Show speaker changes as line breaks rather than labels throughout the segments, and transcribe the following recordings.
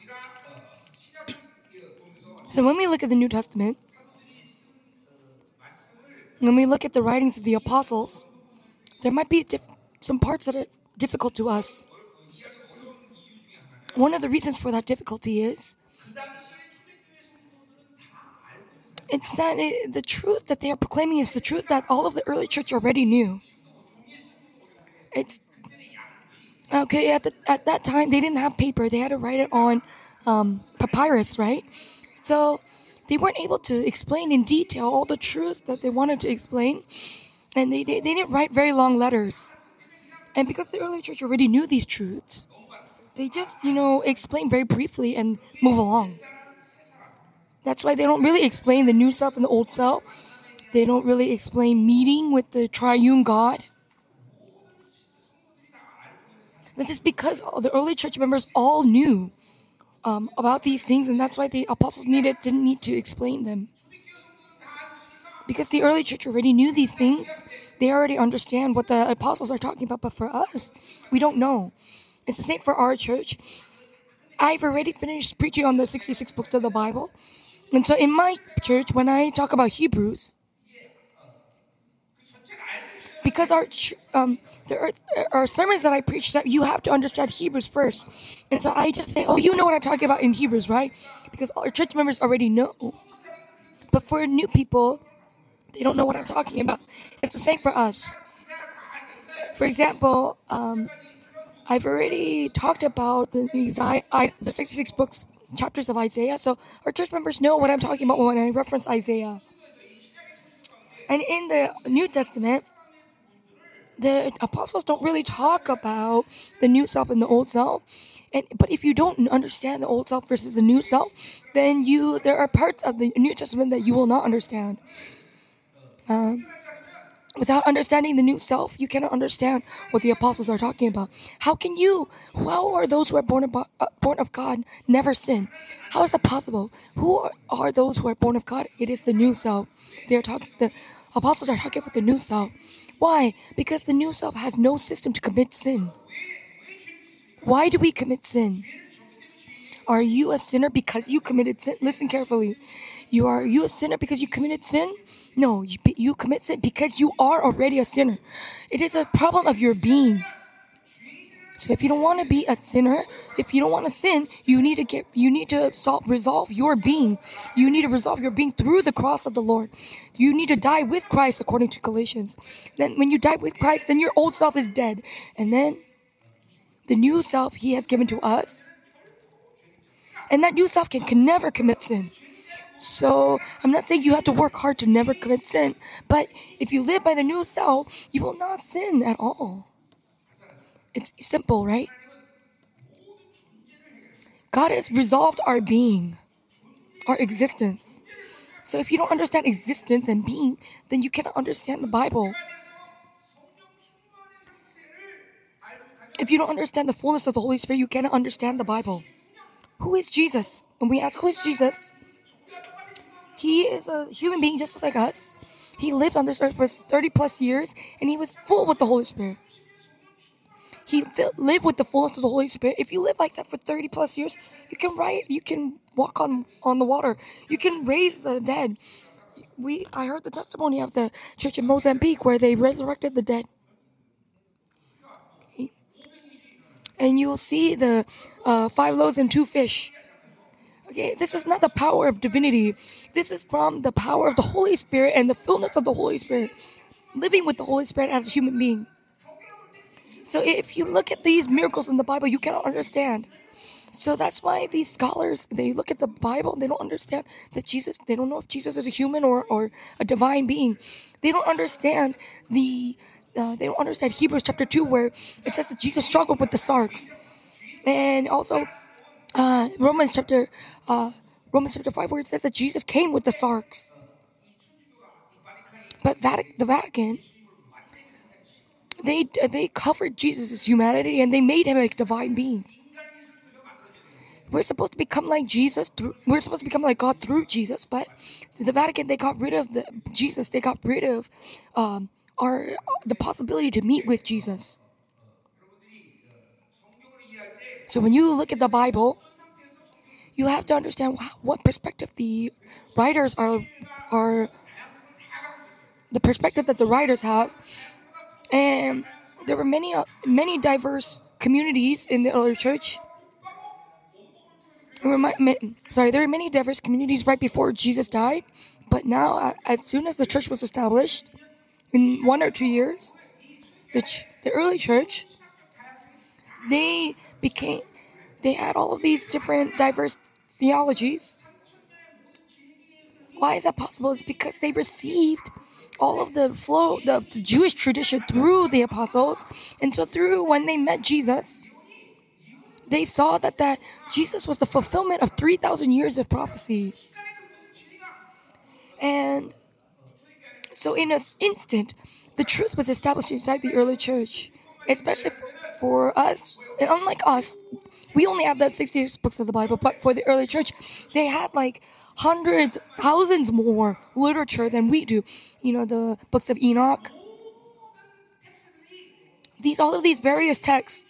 So when we look at the New Testament, when we look at the writings of the apostles, there might be some parts that are difficult to us. One of the reasons for that difficulty is it's that the truth that they are proclaiming is the truth that all of the early church already knew. It's okay. At that time, they didn't have paper; they had to write it on papyrus, right? So they weren't able to explain in detail all the truths that they wanted to explain, and they didn't write very long letters. And because the early church already knew these truths, they just explain very briefly and move along. That's why they don't really explain the new self and the old self. They don't really explain meeting with the triune God. This is because the early church members all knew about these things, and that's why the apostles didn't need to explain them. Because the early church already knew these things, they already understand what the apostles are talking about. But for us, we don't know. It's the same for our church. I've already finished preaching on the 66 books of the Bible. And so in my church, when I talk about Hebrews, because there are sermons that I preach that you have to understand Hebrews first. And so I just say, oh, you know what I'm talking about in Hebrews, right? Because our church members already know. But for new people, they don't know what I'm talking about. It's the same for us. For example, I've already talked about the 66 books, chapters of Isaiah. So our church members know what I'm talking about when I reference Isaiah. And in the New Testament, the apostles don't really talk about the new self and the old self. But if you don't understand the old self versus the new self, then there are parts of the New Testament that you will not understand. Without understanding the new self, you cannot understand what the apostles are talking about. How are those who are born of God never sin? How is that possible? Who are those who are born of God? It is the new self. The apostles are talking about the new self. Why? Because the new self has no system to commit sin. Why do we commit sin? Are you a sinner because you committed sin? Listen carefully. Are you a sinner because you committed sin? No, you commit sin because you are already a sinner. It is a problem of your being. So if you don't want to be a sinner, if you don't want to sin, you need to resolve your being. You need to resolve your being through the cross of the Lord. You need to die with Christ according to Galatians. Then when you die with Christ, then your old self is dead. And then the new self He has given to us. And that new self can never commit sin. So I'm not saying you have to work hard to never commit sin. But if you live by the new self, you will not sin at all. It's simple, right? God has resolved our being, our existence. So if you don't understand existence and being, then you cannot understand the Bible. If you don't understand the fullness of the Holy Spirit, you cannot understand the Bible. Who is Jesus? When we ask who is Jesus, He is a human being just like us. He lived on this earth for 30 plus years, and He was full with the Holy Spirit. He lived with the fullness of the Holy Spirit. If you live like that for 30 plus years, you can walk on the water. You can raise the dead. I heard the testimony of the church in Mozambique where they resurrected the dead. Okay. And you will see the 5 loaves and 2 fish. Okay, this is not the power of divinity. This is from the power of the Holy Spirit and the fullness of the Holy Spirit. Living with the Holy Spirit as a human being. So if you look at these miracles in the Bible, you cannot understand. So that's why these scholars, they look at the Bible and they don't understand that they don't know if Jesus is a human or a divine being. They don't understand they don't understand Hebrews chapter 2 where it says that Jesus struggled with the sarks. And also Romans chapter 5 where it says that Jesus came with the sarks. But the Vatican, they covered Jesus' humanity and they made Him a divine being. We're supposed to become like Jesus. We're supposed to become like God through Jesus. But the Vatican, they got rid of Jesus. They got rid of the possibility to meet with Jesus. So when you look at the Bible, you have to understand what perspective the writers are the perspective that the writers have. And there were many diverse communities in the early church. There were many diverse communities right before Jesus died, but now, as soon as the church was established, in 1 or 2 years, the early church, they had all of these different diverse theologies. Why is that possible? It's because they received all of the flow, the Jewish tradition through the apostles, and so through when they met Jesus, they saw that Jesus was the fulfillment of 3,000 years of prophecy. And so in an instant, the truth was established inside the early church, especially for us. And unlike us, we only have the 66 books of the Bible, but for the early church, they had like hundreds, thousands more literature than we do. You know, the books of Enoch. All of these various texts.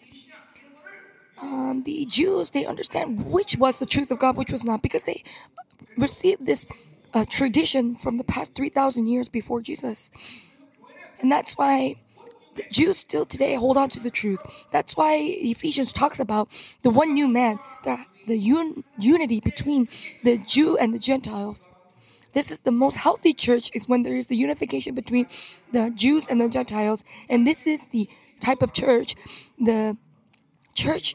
The Jews, they understand which was the truth of God, which was not, because they received this tradition from the past 3,000 years before Jesus. And that's why the Jews still today hold on to the truth. That's why Ephesians talks about the one new man, the unity between the Jew and the Gentiles. This is the most healthy church, is when there is the unification between the Jews and the Gentiles. And this is the type of church, the church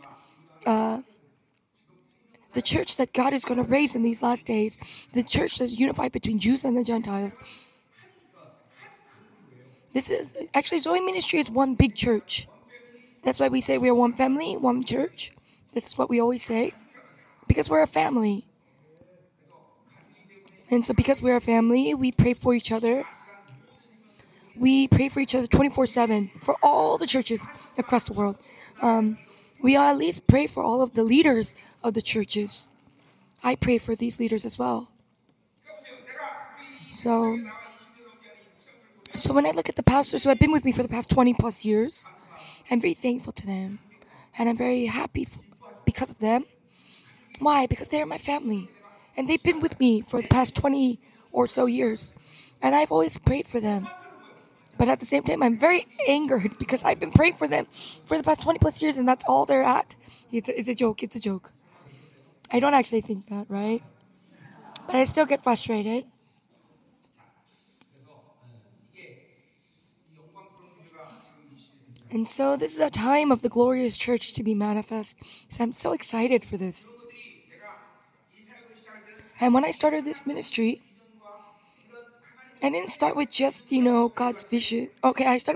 that God is going to raise in these last days, the church that's unified between Jews and the Gentiles. This is actually, Zoe Ministry is one big church. That's why we say we are one family, one church. This is what we always say, because we're a family. And so because we're a family, we pray for each other. We pray for each other 24/7 for all the churches across the world. We at least pray for all of the leaders of the churches. I pray for these leaders as well. So when I look at the pastors who have been with me for the past 20 plus years, I'm very thankful to them. And I'm very happy because of them. Why? Because they're my family. And they've been with me for the past 20 or so years. And I've always prayed for them. But at the same time, I'm very angered because I've been praying for them for the past 20 plus years, and that's all they're at. It's a joke. It's a joke. I don't actually think that, right? But I still get frustrated. And so this is a time of the glorious church to be manifest. So I'm so excited for this. And when I started this ministry, I didn't start with just, God's vision. Okay, I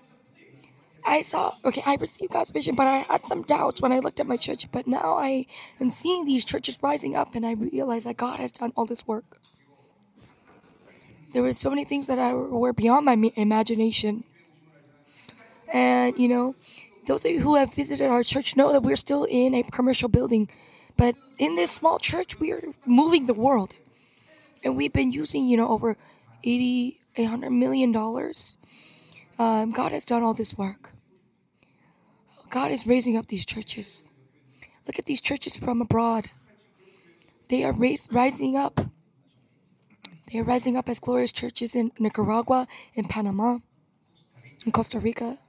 received God's vision, but I had some doubts when I looked at my church. But now I am seeing these churches rising up, and I realize that God has done all this work. There were so many things that were beyond my imagination. And, those of you who have visited our church know that we're still in a commercial building. But in this small church, we are moving the world. And we've been using, over $800 million. God has done all this work. God is raising up these churches. Look at these churches from abroad. They are rising up. They are rising up as glorious churches in Nicaragua, in Panama, in Costa Rica,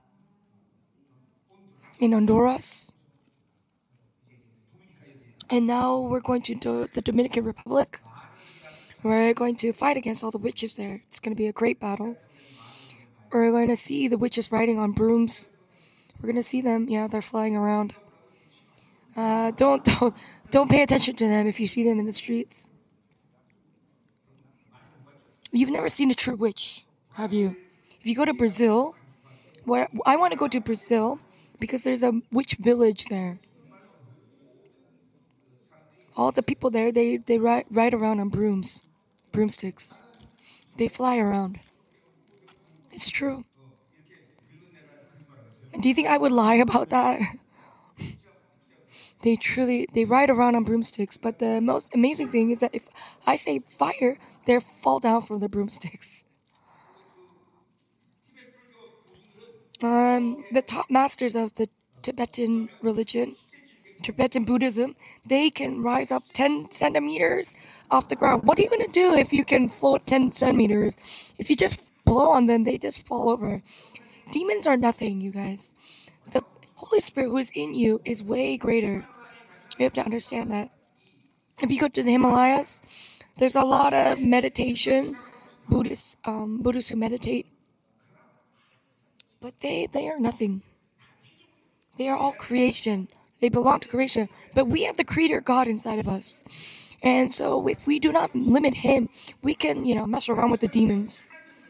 in Honduras. And now we're going to the Dominican Republic. We're going to fight against all the witches there. It's going to be a great battle. We're going to see the witches riding on brooms. We're going to see them. Yeah, they're flying around. Don't pay attention to them if you see them in the streets. You've never seen a true witch, have you? If you go to Brazil, I want to go to Brazil because there's a witch village there. All the people there, they ride around on broomsticks. They fly around. It's true. Do you think I would lie about that? They ride around on broomsticks, but the most amazing thing is that if I say fire, they fall down from the broomsticks. The top masters of the Tibetan religion, Tibetan Buddhism, they can rise up 10 centimeters off the ground. What are you going to do if you can float 10 centimeters? If you just blow on them, they just fall over. Demons are nothing, you guys. The Holy Spirit who is in you is way greater. You have to understand that. If you go to the Himalayas, there's a lot of meditation, Buddhists who meditate. But they are nothing. They are all creation. They belong to creation. But we have the Creator God inside of us. And so if we do not limit Him, we can, mess around with the demons.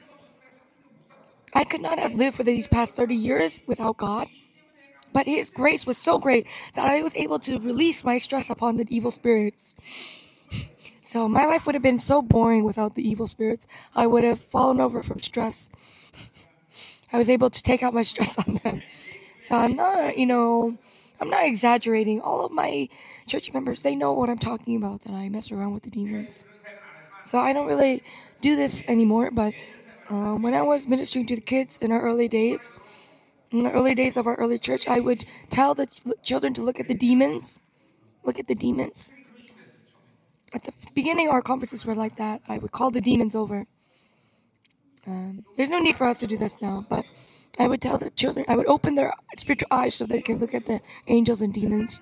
I could not have lived for these past 30 years without God. But His grace was so great that I was able to release my stress upon the evil spirits. So my life would have been so boring without the evil spirits. I would have fallen over from stress. I was able to take out my stress on them. So I'm not exaggerating. All of my church members, they know what I'm talking about, that I mess around with the demons. So I don't really do this anymore, but when I was ministering to the kids in the early days of our early church, I would tell the children to look at the demons. Look at the demons. At the beginning, our conferences were like that. I would call the demons over. There's no need for us to do this now, but I would tell the children, I would open their spiritual eyes so they can look at the angels and demons.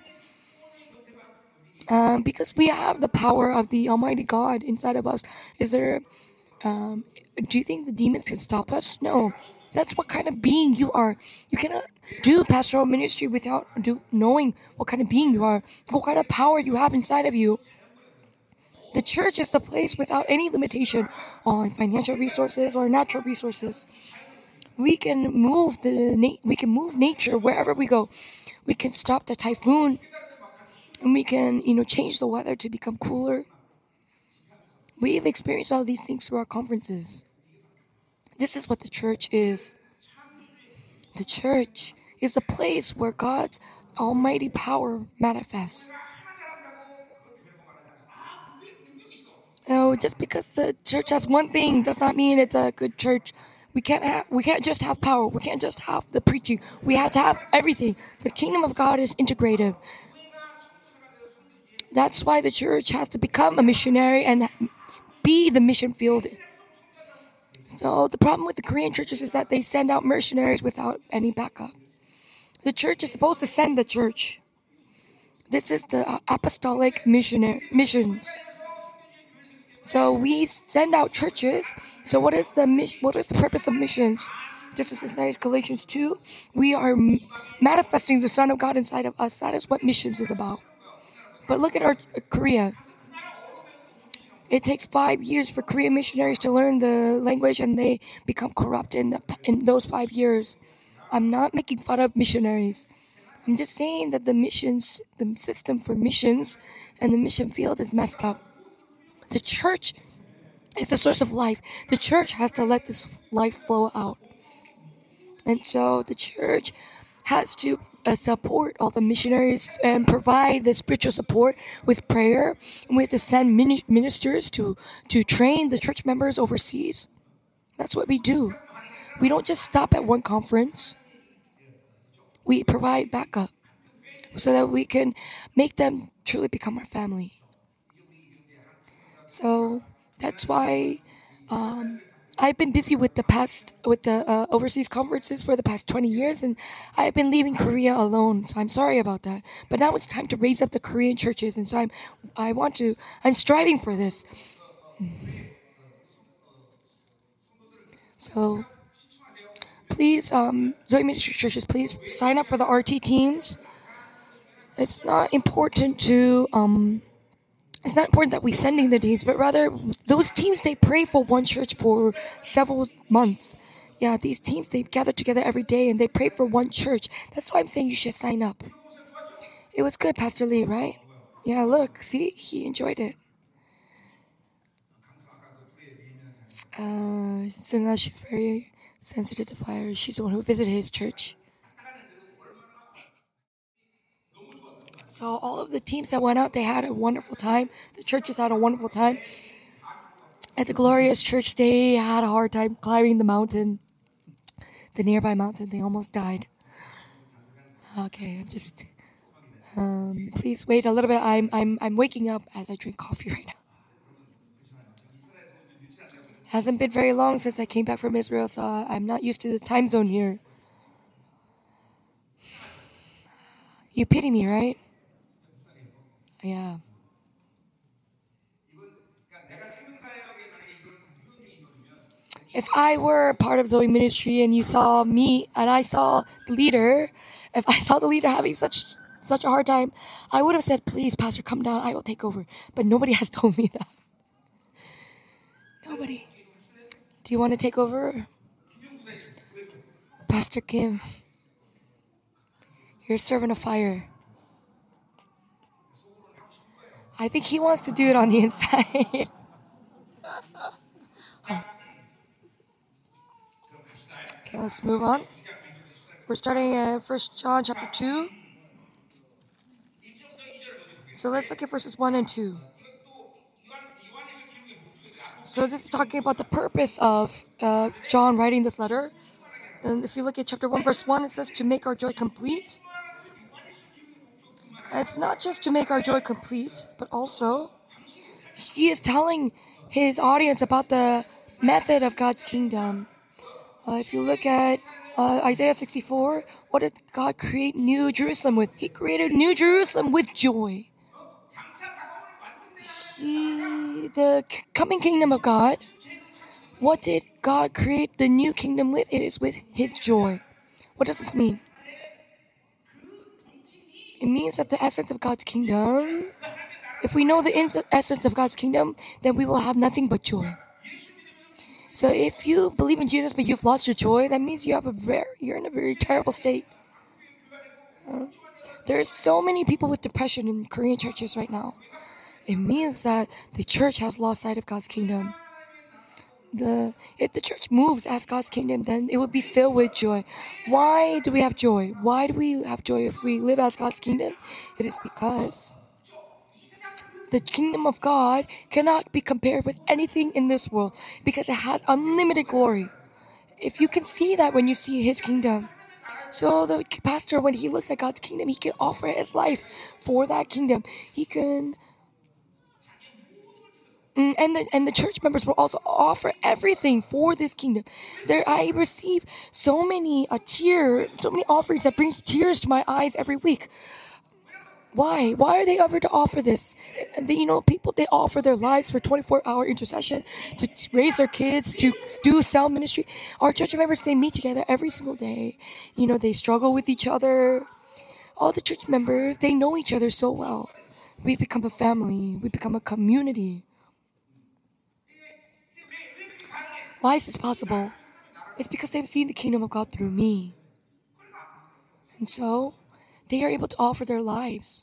Because we have the power of the Almighty God inside of us. Do you think the demons can stop us? No. That's what kind of being you are. You cannot do pastoral ministry without knowing what kind of being you are, what kind of power you have inside of you. The church is the place without any limitation on financial resources or natural resources. We can move nature wherever we go. We can stop the typhoon, and we can, change the weather to become cooler. We have experienced all these things through our conferences. This is what the church is. The church is the place where God's almighty power manifests. Just because the church has one thing does not mean it's a good church. We can't just have power. We can't just have the preaching. We have to have everything. The kingdom of God is integrative. That's why the church has to become a missionary and be the mission field. So the problem with the Korean churches is that they send out mercenaries without any backup. The church is supposed to send the church. This is the apostolic missions. So we send out churches. So what is the purpose of missions? Just as it says Galatians 2, we are manifesting the Son of God inside of us. That is what missions is about. But look at our Korea. It takes 5 years for Korean missionaries to learn the language, and they become corrupt in those 5 years. I'm not making fun of missionaries. I'm just saying that the system for missions and the mission field is messed up. The church is the source of life. The church has to let this life flow out. And so the church has to support all the missionaries and provide the spiritual support with prayer. And we have to send ministers to train the church members overseas. That's what we do. We don't just stop at one conference. We provide backup so that we can make them truly become our family. So that's why I've been busy with the overseas conferences for the past 20 years, and I've been leaving Korea alone. So I'm sorry about that. But now it's time to raise up the Korean churches, and so I'm striving for this. So please, Zoe Ministry churches, please sign up for the RT teams. It's not important that we sending the teams, but rather those teams, they pray for one church for several months. Yeah, these teams, they gather together every day and they pray for one church. That's why I'm saying you should sign up. It was good, Pastor Lee, right? Yeah, look, see, he enjoyed it. So now she's very sensitive to fire. She's the one who visited his church. So all of the teams that went out, they had a wonderful time. The churches had a wonderful time. At the Glorious Church, they had a hard time climbing the mountain. The nearby mountain, they almost died. Okay, Please wait a little bit. I'm waking up as I drink coffee right now. Hasn't been very long since I came back from Israel, so I'm not used to the time zone here. You pity me, right? Yeah. If I were part of Zoe Ministry and you saw me and I saw the leader, if I saw the leader having such a hard time, I would have said, please, Pastor, come down, I will take over. But nobody has told me that. Nobody. Do you want to take over? Pastor Kim, you're a servant of fire. I think he wants to do it on the inside. Okay, let's move on. We're starting at 1 John chapter 2. So let's look at verses 1 and 2. So this is talking about the purpose of John writing this letter. And if you look at chapter 1, verse 1, it says to make our joy complete. And it's not just to make our joy complete, but also he is telling his audience about the method of God's kingdom. If you look at Isaiah 64, what did God create New Jerusalem with? He created New Jerusalem with joy. The coming kingdom of God, what did God create the new kingdom with? It is with His joy. What does this mean? It means that the essence of God's kingdom, if we know the essence of God's kingdom, then we will have nothing but joy. So if you believe in Jesus but you've lost your joy, that means you're in a very terrible state. There are so many people with depression in Korean churches right now. It means that the church has lost sight of God's kingdom. If the church moves as God's kingdom, then it will be filled with joy. Why do we have joy? Why do we have joy if we live as God's kingdom? It is because the kingdom of God cannot be compared with anything in this world because it has unlimited glory. If you can see that when you see His kingdom. So the pastor, when he looks at God's kingdom, he can offer his life for that kingdom. He can... And the church members will also offer everything for this kingdom. I receive so many offerings that brings tears to my eyes every week. Why? Why are they ever to offer this? People, they offer their lives for 24-hour intercession, to raise their kids, to do cell ministry. Our church members, they meet together every single day. They struggle with each other. All the church members, they know each other so well. We become a family. We become a community. Why is this possible? It's because they've seen the kingdom of God through me. And so, they are able to offer their lives.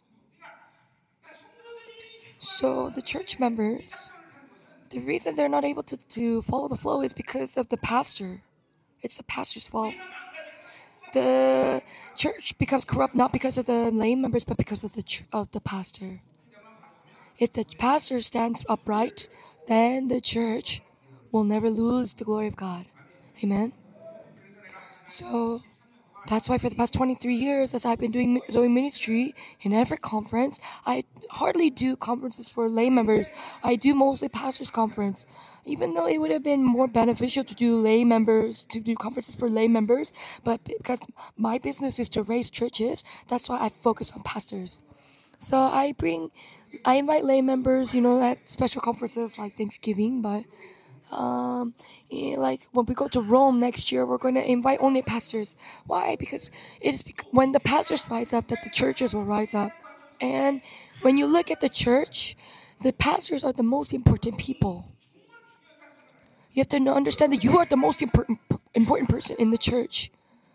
So the church members, the reason they're not able to follow the flow is because of the pastor. It's the pastor's fault. The church becomes corrupt not because of the lay members, but because of the pastor. If the pastor stands upright, then the church will never lose the glory of God. Amen? So that's why for the past 23 years, as I've been doing Zoe Ministry, in every conference, I hardly do conferences for lay members. I do mostly pastors' conference. Even though it would have been more beneficial to do conferences for lay members, but because my business is to raise churches, that's why I focus on pastors. So I invite lay members, at special conferences like Thanksgiving, but like when we go to Rome next year, we're going to invite only pastors. Why? Because when the pastors rise up, that the churches will rise up. And when you look at the church, the pastors are the most important people. You have to understand that you are the most important person in the church.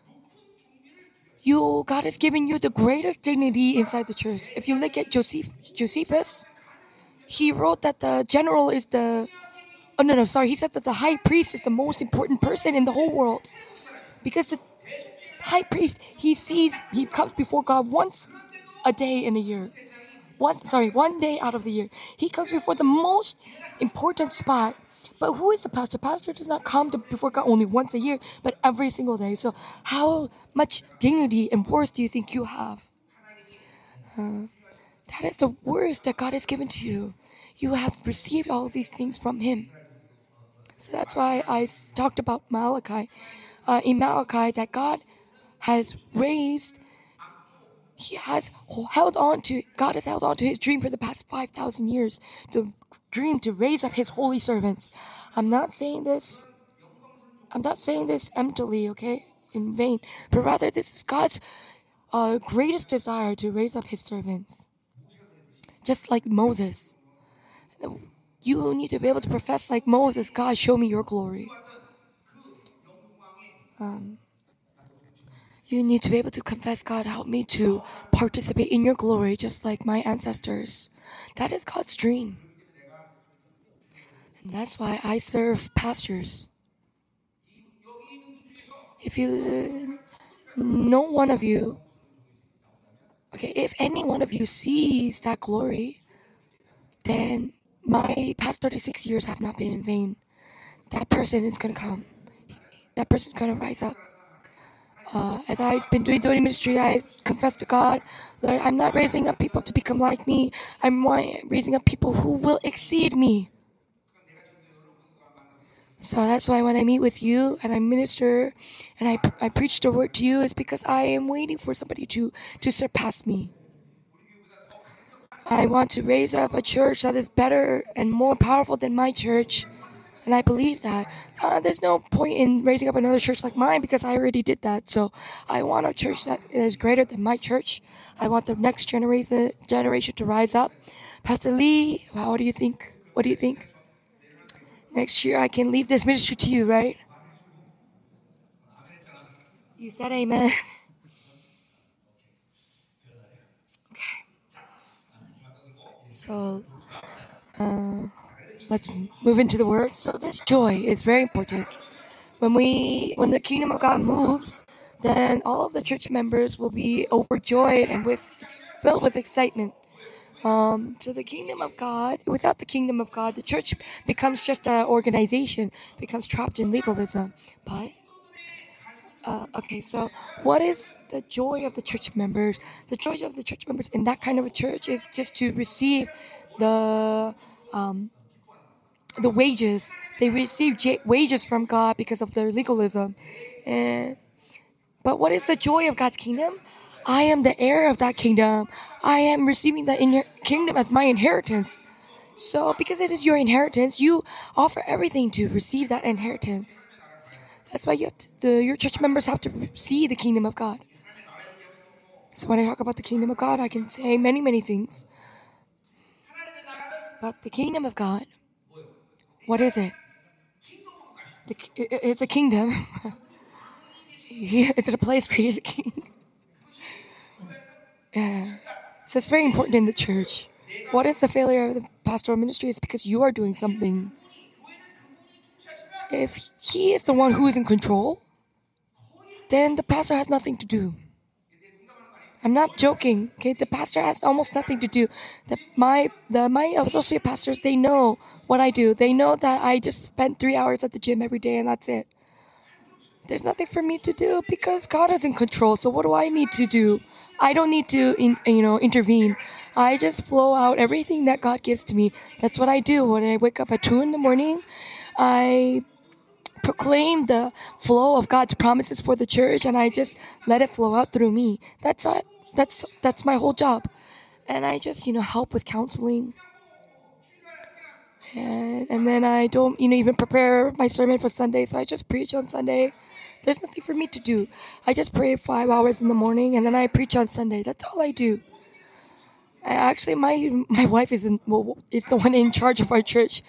God has given you the greatest dignity inside the church. If you look at Josephus, he wrote that the general is he said that the high priest is the most important person in the whole world. Because the high priest, he comes before God once a day in a year. One day out of the year. He comes before the most important spot. But who is the pastor? Pastor does not come before God only once a year, but every single day. So how much dignity and worth do you think you have? That is the worst that God has given to you. You have received all of these things from Him. So that's why I talked about Malachi. In Malachi, that God has raised, God has held on to His dream for the past 5,000 years. The dream to raise up His holy servants. I'm not saying this emptily, okay, in vain, but rather this is God's greatest desire to raise up His servants. Just like Moses. You need to be able to profess like Moses, God, show me your glory. You need to be able to confess, God, help me to participate in your glory just like my ancestors. That is God's dream. And that's why I serve pastors. If any one of you sees that glory, then my past 36 years have not been in vain. That person is going to come. That person's going to rise up. As I've been doing ministry, I confess to God that I'm not raising up people to become like me. I'm raising up people who will exceed me. So that's why when I meet with you and I minister and I preach the word to you, it's because I am waiting for somebody to surpass me. I want to raise up a church that is better and more powerful than my church. And I believe that. There's no point in raising up another church like mine because I already did that. So I want a church that is greater than my church. I want the next generation to rise up. Pastor Lee, what do you think? What do you think? Next year I can leave this ministry to you, right? You said amen. Okay. So, let's move into the word. So this joy is very important. When the kingdom of God moves, then all of the church members will be overjoyed and filled with excitement. So the kingdom of God, without the kingdom of God, the church becomes just an organization, becomes trapped in legalism. But so what is the joy of the church members? The joy of the church members in that kind of a church is just to receive the wages. They receive wages from God because of their legalism. But what is the joy of God's kingdom? I am the heir of that kingdom. I am receiving the kingdom as my inheritance. So because it is your inheritance, you offer everything to receive that inheritance. That's why your church members have to see the kingdom of God. So when I talk about the kingdom of God, I can say many, many things. But the kingdom of God, what is it? It's a kingdom. It's a place where he's a king. Yeah. So it's very important in the church. What is the failure of the pastoral ministry? It's because you are doing something. If he is the one who is in control, then the pastor has nothing to do. I'm not joking. Okay, the pastor has almost nothing to do. My associate pastors, they know what I do. They know that I just spend 3 hours at the gym every day and that's it. There's nothing for me to do because God is in control. So what do I need to do? I don't need to, intervene. I just flow out everything that God gives to me. That's what I do. When I wake up at 2 a.m, I proclaim the flow of God's promises for the church, and I just let it flow out through me. That's it. That's my whole job, and I just help with counseling. And then I don't even prepare my sermon for Sunday, so I just preach on Sunday. There's nothing for me to do. I just pray 5 hours in the morning, and then I preach on Sunday. That's all I do. Actually, my wife is the one in charge of our church.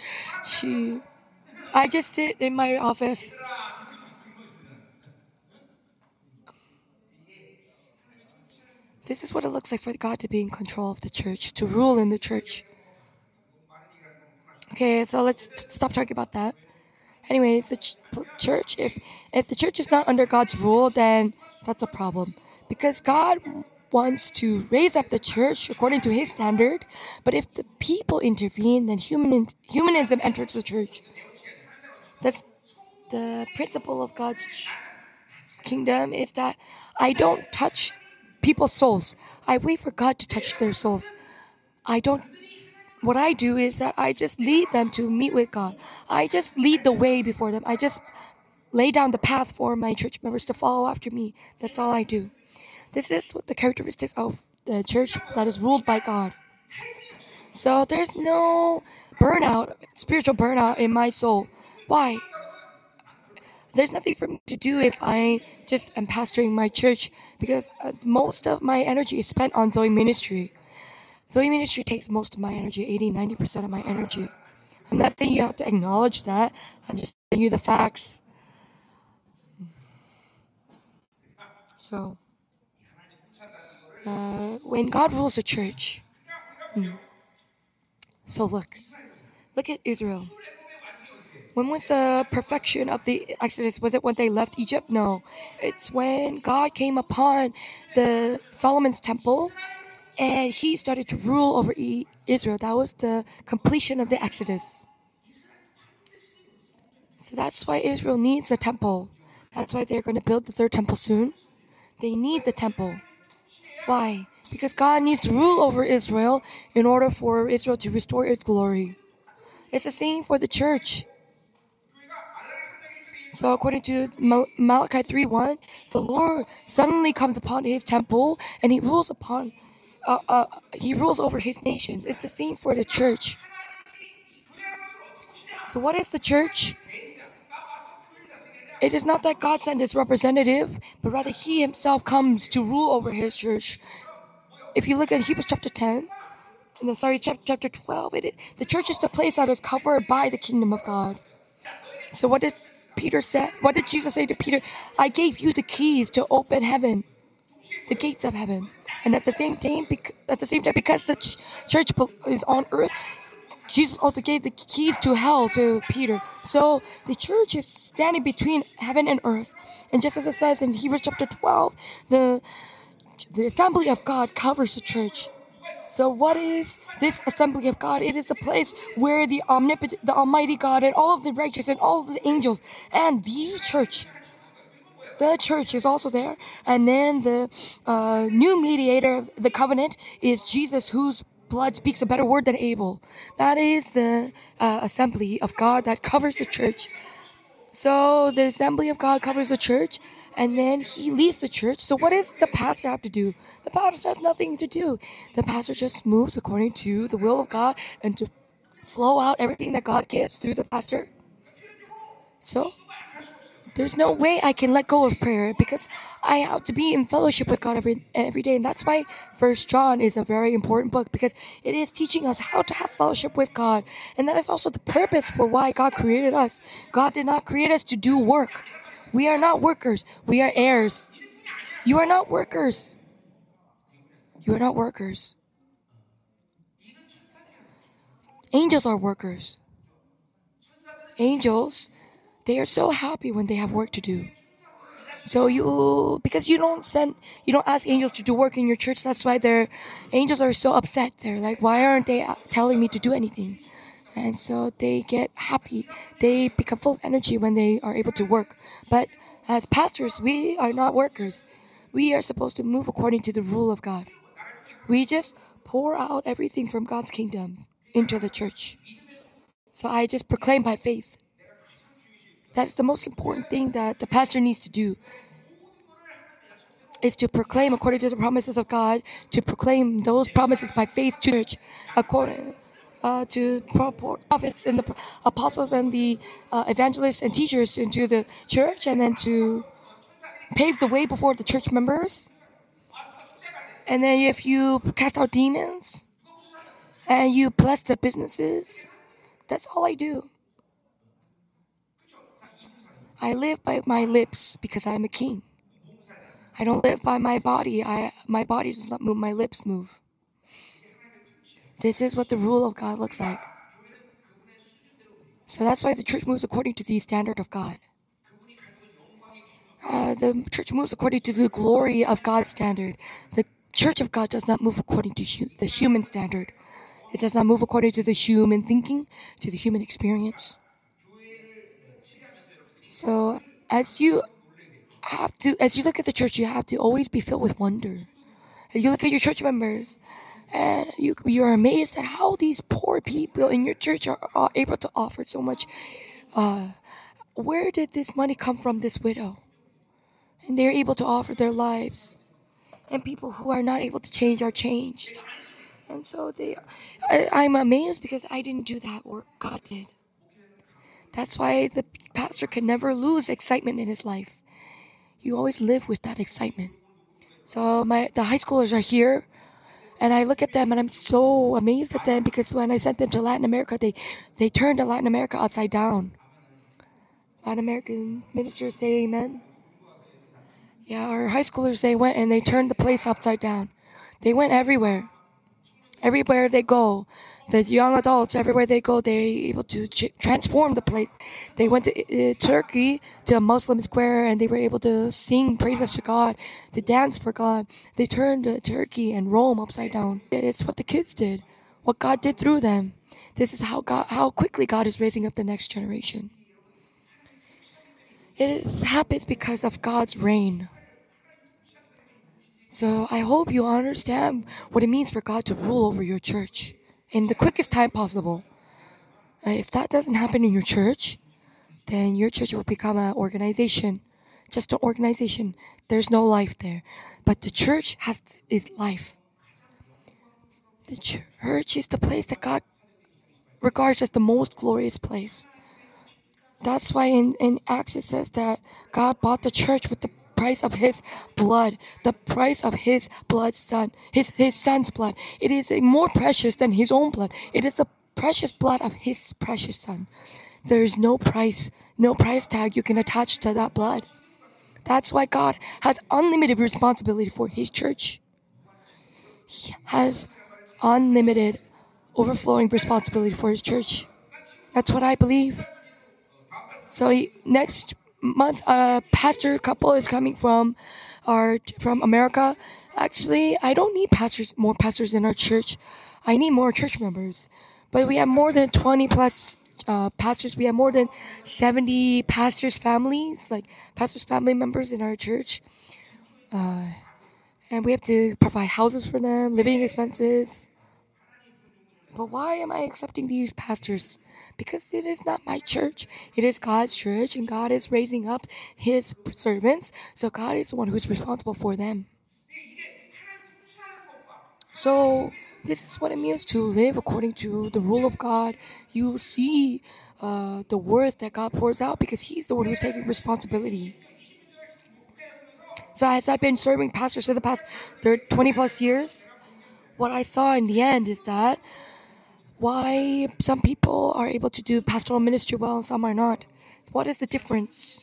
I just sit in my office. This is what it looks like for God to be in control of the church, to rule in the church. Okay, so let's stop talking about that. Anyways, the church, if the church is not under God's rule, then that's a problem. Because God wants to raise up the church according to His standard, but if the people intervene, then humanism enters the church. That's the principle of God's kingdom, is that I don't touch people's souls. I wait for God to touch their souls. What I do is that I just lead them to meet with God. I just lead the way before them. I just lay down the path for my church members to follow after me. That's all I do. This is what the characteristic of the church that is ruled by God. So there's no burnout, spiritual burnout in my soul. Why? There's nothing for me to do if I just am pastoring my church, because most of my energy is spent on Zoe Ministry. Zoe Ministry takes most of my energy, 80-90% of my energy. I'm not saying you have to acknowledge that. I'm just telling you the facts. So, when God rules a church, so look at Israel. When was the perfection of the Exodus? Was it when they left Egypt? No. It's when God came upon the Solomon's temple and he started to rule over Israel. That was the completion of the Exodus. So that's why Israel needs a temple. That's why they're going to build the third temple soon. They need the temple. Why? Because God needs to rule over Israel in order for Israel to restore its glory. It's the same for the church. So according to Malachi 3:1, the Lord suddenly comes upon his temple and he rules over his nations. It's the same for the church. So what is the church? It is not that God sent his representative, but rather he himself comes to rule over his church. If you look at Hebrews chapter 12, the church is the place that is covered by the kingdom of God. So what did Peter say? What did Jesus say to Peter? I gave you the keys to open heaven, the gates of heaven. And at the same time, because the church is on earth, Jesus also gave the keys to hell to Peter. So the church is standing between heaven and earth. And just as it says in Hebrews chapter 12, the assembly of God covers the church. So what is this assembly of God? It is a place where the Almighty God and all of the righteous and all of the angels and the church is also there. And then the new mediator of the covenant is Jesus, whose blood speaks a better word than Abel. That is the assembly of God that covers the church. So the assembly of God covers the church, and then he leads the church. So what does the pastor have to do? The pastor has nothing to do. The pastor just moves according to the will of God and to flow out everything that God gives through the pastor. So there's no way I can let go of prayer, because I have to be in fellowship with God every day. And that's why 1 John is a very important book, because it is teaching us how to have fellowship with God. And that is also the purpose for why God created us. God did not create us to do work. We are not workers. We are heirs. You are not workers. You are not workers. Angels are workers. Angels, they are so happy when they have work to do. So because you don't ask angels to do work in your church, that's why angels are so upset. They're like, why aren't they telling me to do anything? And so they get happy. They become full of energy when they are able to work. But as pastors, we are not workers. We are supposed to move according to the rule of God. We just pour out everything from God's kingdom into the church. So I just proclaim by faith. That's the most important thing that the pastor needs to do. Is to proclaim according to the promises of God, to proclaim those promises by faith to the church, according to prophets and the apostles and the evangelists and teachers into the church, and then to pave the way before the church members. And then if you cast out demons and you bless the businesses, that's all I do. I live by my lips because I am a king. I don't live by my body. My body does not move, my lips move. This is what the rule of God looks like. So that's why the church moves according to the standard of God. The church moves according to the glory of God's standard. The church of God does not move according to the human standard. It does not move according to the human thinking, to the human experience. So as you look at the church, you have to always be filled with wonder. You look at your church members, and you're amazed at how these poor people in your church are able to offer so much. Where did this money come from, this widow? And they're able to offer their lives. And people who are not able to change are changed. And so I'm amazed because I didn't do that work. God did. That's why the pastor can never lose excitement in his life. You always live with that excitement. So the high schoolers are here, and I look at them and I'm so amazed at them because when I sent them to Latin America, they turned Latin America upside down. Latin American ministers say amen. Yeah, our high schoolers, they went and they turned the place upside down. They went everywhere. Everywhere they go, the young adults, everywhere they go, they're able to transform the place. They went to Turkey, to a Muslim square, and they were able to sing praises to God, to dance for God. They turned Turkey and Rome upside down. It's what the kids did, what God did through them. This is how quickly God is raising up the next generation. It happens because of God's reign. So I hope you understand what it means for God to rule over your church in the quickest time possible. If that doesn't happen in your church, then your church will become an organization, just an organization. There's no life there. But the church is life. The church is the place that God regards as the most glorious place. That's why in Acts it says that God bought the church with the price of his blood, the price of his blood son, his son's blood. It is more precious than his own blood. It is the precious blood of his precious son. There is no price tag you can attach to that blood. That's why God has unlimited responsibility for his church. He has unlimited overflowing responsibility for his church. That's what I believe. So next month, a pastor couple is coming from America. Actually, I don't need more pastors in our church. I need more church members. But we have more than 20 plus pastors. We have more than 70 pastors' families, like pastors' family members in our church. And we have to provide houses for them, living expenses. But why am I accepting these pastors? Because it is not my church. It is God's church, and God is raising up his servants. So God is the one who is responsible for them. So this is what it means to live according to the rule of God. You see the worth that God pours out because he's the one who's taking responsibility. So as I've been serving pastors for the past 20 plus years, what I saw in the end is that why some people are able to do pastoral ministry well and some are not. What is the difference?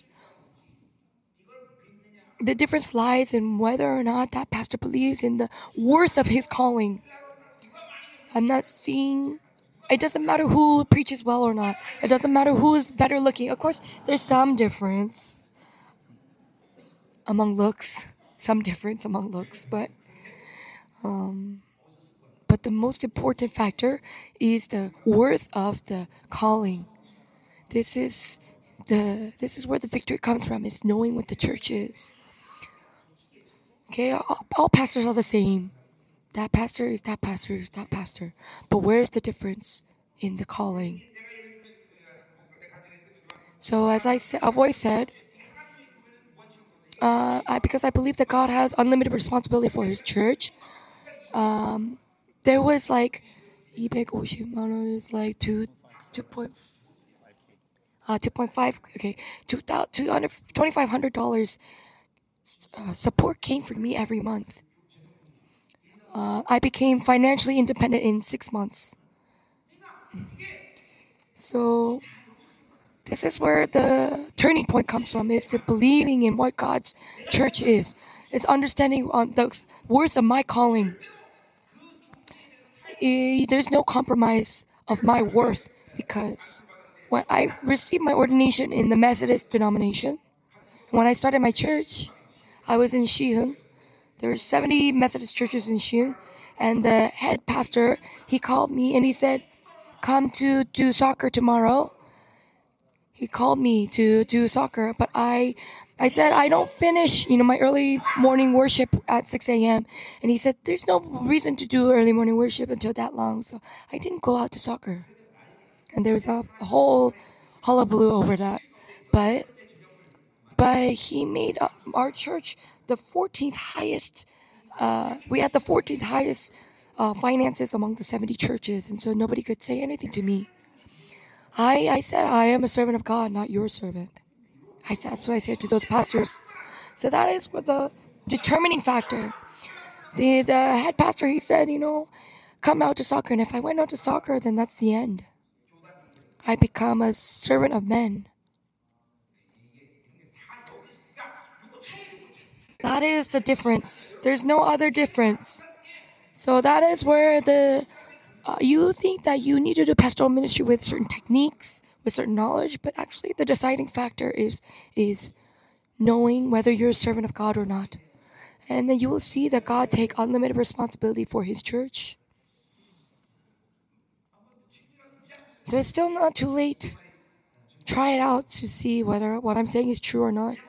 The difference lies in whether or not that pastor believes in the worth of his calling. I'm not seeing... It doesn't matter who preaches well or not. It doesn't matter who is better looking. Of course, there's some difference among looks. But the most important factor is the worth of the calling. This is where the victory comes from, is knowing what the church is. Okay, all pastors are the same. That pastor is that pastor is that pastor. But where's the difference in the calling? So as I've always said, because I believe that God has unlimited responsibility for his church, there was like 250만 원 is like 2.5 okay, $2,500 support came for me every month. I became financially independent in 6 months. So this is where the turning point comes from, is to believing in what God's church is. It's understanding the worth of my calling. There's no compromise of my worth, because when I received my ordination in the Methodist denomination, when I started my church, I was in Siheung. There were 70 Methodist churches in Siheung, and the head pastor, he called me and he said, "Come to do soccer tomorrow." he called me to do soccer, but I said I don't finish, my early morning worship at 6 a.m. And he said there's no reason to do early morning worship until that long, so I didn't go out to soccer. And there was a whole hullabaloo over that, but he made our church the 14th highest. We had the 14th highest finances among the 70 churches, and so nobody could say anything to me. I said I am a servant of God, not your servant. That's what I said to those pastors. So that is what the determining factor. The head pastor, he said, come out to soccer, and if I went out to soccer, then that's the end. I become a servant of men. That is the difference. There's no other difference. So that is where you think that you need to do pastoral ministry with certain techniques, with certain knowledge, but actually the deciding factor is knowing whether you're a servant of God or not. And then you will see that God take unlimited responsibility for His church. So it's still not too late. Try it out to see whether what I'm saying is true or not.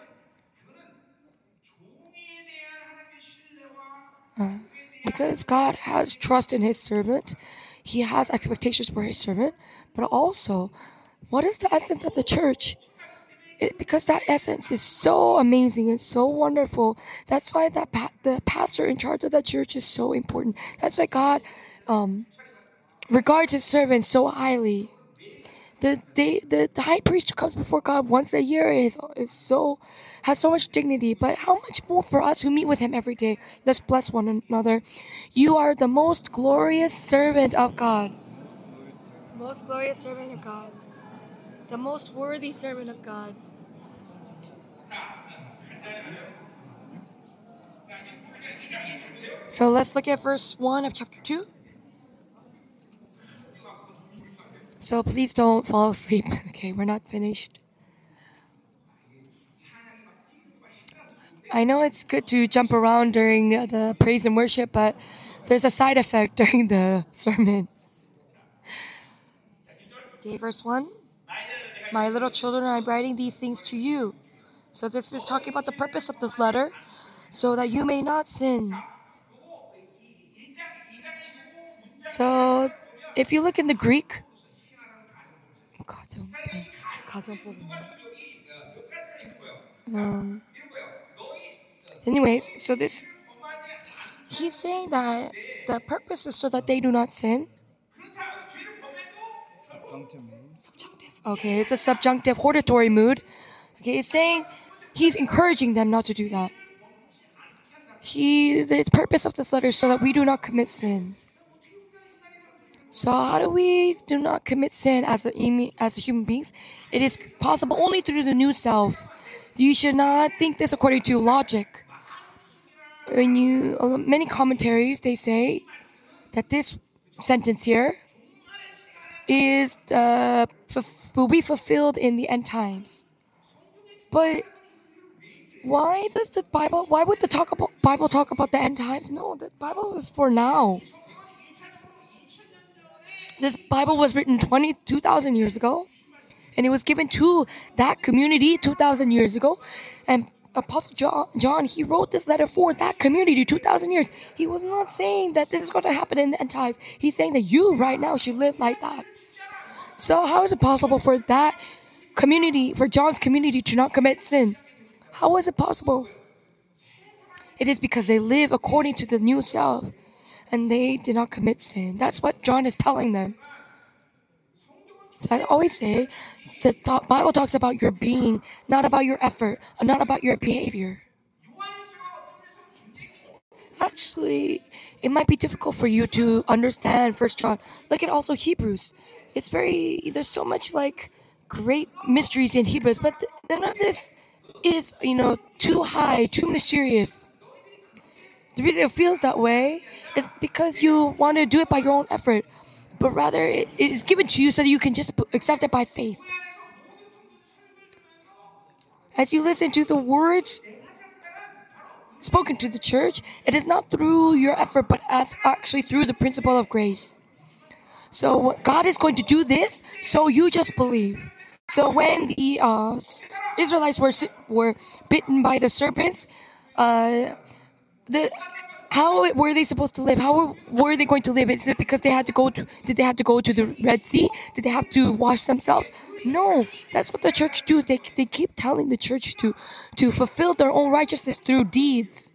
Because God has trust in His servant. He has expectations for His servant. But also, what is the essence of the church? Because that essence is so amazing and so wonderful. That's why the pastor in charge of that church is so important. That's why God regards His servants so highly. The high priest who comes before God once a year has so much dignity. But how much more for us who meet with Him every day? Let's bless one another. You are the most glorious servant of God. Most glorious servant of God. The most worthy servant of God. So let's look at verse 1 of chapter 2. So please don't fall asleep. Okay, we're not finished. I know it's good to jump around during the praise and worship, but there's a side effect during the sermon. Okay, verse 1. My little children, I'm writing these things to you. So this is talking about the purpose of this letter, so that you may not sin. So if you look in the Greek, anyways, so he's saying that the purpose is so that they do not sin. Subjunctive. Okay, it's a subjunctive hortatory mood. Okay, it's saying he's encouraging them not to do that. The purpose of this letter is so that we do not commit sin. So how do we do not commit sin as human beings? It is possible only through the new self. You should not think this according to logic. Many commentaries, they say that this sentence here will be fulfilled in the end times. But why would the Bible talk about the end times? No, the Bible is for now. This Bible was written 2,000 years ago, and it was given to that community 2,000 years ago. And Apostle John, he wrote this letter for that community 2,000 years. He was not saying that this is going to happen in the end times. He's saying that you right now should live like that. So how is it possible for that community, for John's community, to not commit sin? How is it possible? It is because they live according to the new self, and they did not commit sin. That's what John is telling them. So I always say, the Bible talks about your being, not about your effort, not about your behavior. Actually, it might be difficult for you to understand 1 John. Look at also Hebrews. There's so much great mysteries in Hebrews, but none of this is, too high, too mysterious. The reason it feels that way is because you want to do it by your own effort, but rather it is given to you so that you can just accept it by faith. As you listen to the words spoken to the church, it is not through your effort, but actually through the principle of grace. So God is going to do this, so you just believe. So when the Israelites were bitten by the serpents, uh, the how were they supposed to live? How were they going to live? Is it because they had to go to? Did they have to go to the Red Sea? Did they have to wash themselves? No, that's what the church do. They keep telling the church to fulfill their own righteousness through deeds.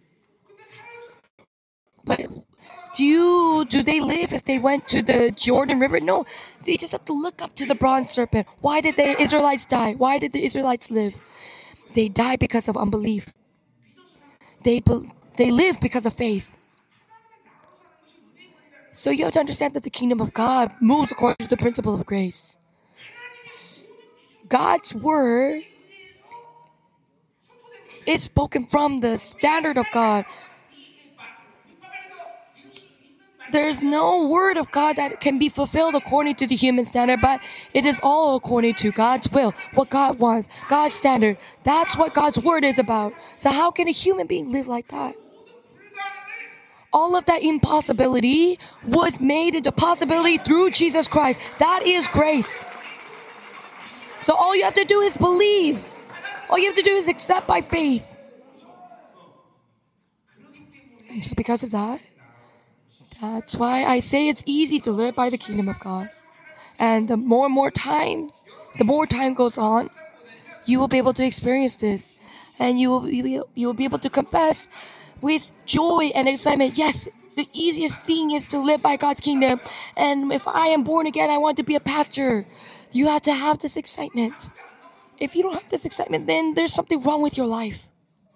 But do they live if they went to the Jordan River? No, they just have to look up to the bronze serpent. Why did the Israelites die? Why did the Israelites live? They die because of unbelief. They live because of faith. So you have to understand that the kingdom of God moves according to the principle of grace. God's word is spoken from the standard of God. There's no word of God that can be fulfilled according to the human standard, but it is all according to God's will, what God wants, God's standard. That's what God's word is about. So how can a human being live like that? All of that impossibility was made into possibility through Jesus Christ. That is grace. So all you have to do is believe. All you have to do is accept by faith. And so because of that, that's why I say it's easy to live by the kingdom of God. And the more time goes on, you will be able to experience this. And you will be able to confess with joy and excitement. Yes, the easiest thing is to live by God's kingdom. And if I am born again, I want to be a pastor. You have to have this excitement. If you don't have this excitement, then there's something wrong with your life.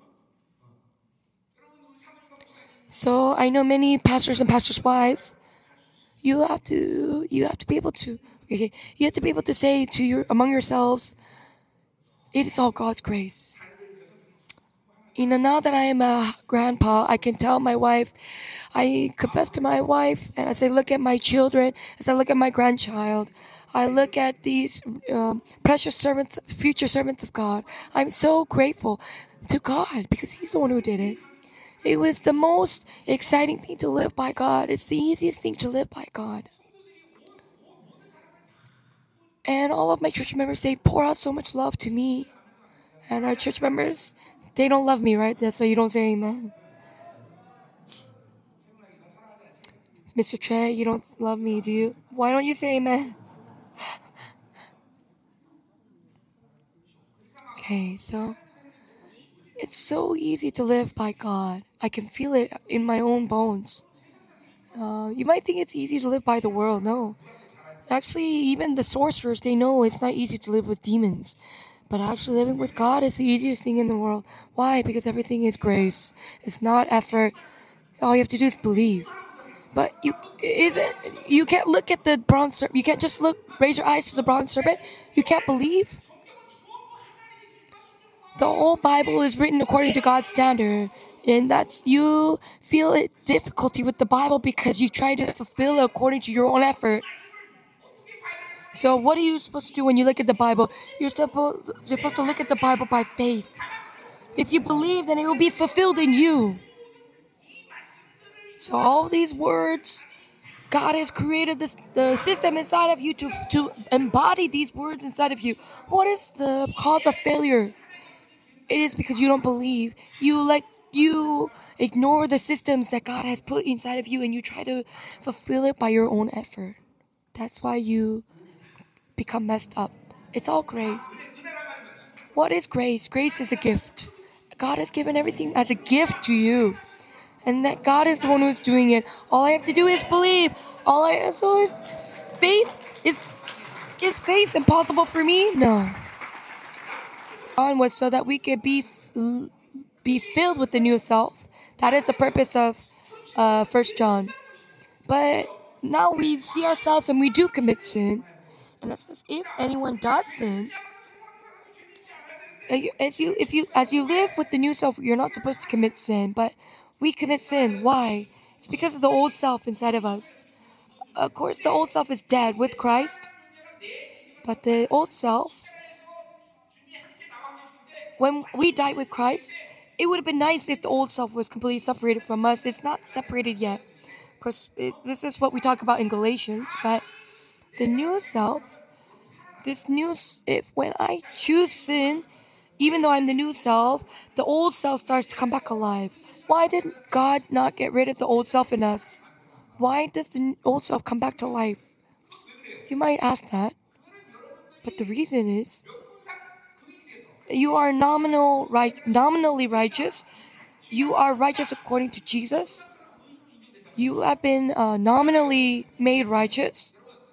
So I know many pastors and pastors' wives. You have to be able to say among yourselves, it is all God's grace. Now that I am a grandpa, I can tell my wife, I confess to my wife, and as I look at my children, as I look at my grandchild, I look at these precious servants, future servants of God. I'm so grateful to God because He's the one who did it. It was the most exciting thing to live by God. It's the easiest thing to live by God. And all of my church members, they pour out so much love to me. And our church members, they don't love me, right? That's why you don't say amen. Mr. Trey, you don't love me, do you? Why don't you say amen? Okay, so it's so easy to live by God. I can feel it in my own bones. You might think it's easy to live by the world. No. Actually, even the sorcerers, they know it's not easy to live with demons. But actually living with God is the easiest thing in the world. Why? Because everything is grace. It's not effort. All you have to do is believe. But you can't look at the bronze serpent. You can't just raise your eyes to the bronze serpent. You can't believe. The whole Bible is written according to God's standard. And you feel it difficulty with the Bible because you try to fulfill it according to your own effort. So what are you supposed to do when you look at the Bible? You're supposed to look at the Bible by faith. If you believe, then it will be fulfilled in you. So all these words, God has created the system inside of you to embody these words inside of you. What is the cause of failure? It is because you don't believe. You ignore the systems that God has put inside of you and you try to fulfill it by your own effort. That's why you become messed up. It's all grace. What is grace? Grace is a gift. God has given everything as a gift to you. And that God is the one who's doing it. All I have to do is believe. So is faith. Is faith impossible for me? No. God was so that we could be filled with the new self. That is the purpose of 1 John. But now we see ourselves and we do commit sin. And it says, if anyone does sin, as you live with the new self, you're not supposed to commit sin. But we commit sin. Why? It's because of the old self inside of us. Of course, the old self is dead with Christ. But the old self, when we died with Christ, it would have been nice if the old self was completely separated from us. It's not separated yet. Of course, this is what we talk about in Galatians. But the new self, if when I choose sin, even though I'm the new self, the old self starts to come back alive. Why did God not get rid of the old self in us? Why does the old self come back to life? You might ask that. But the reason is you are nominally righteous. You are righteous according to Jesus. You have been nominally made righteous.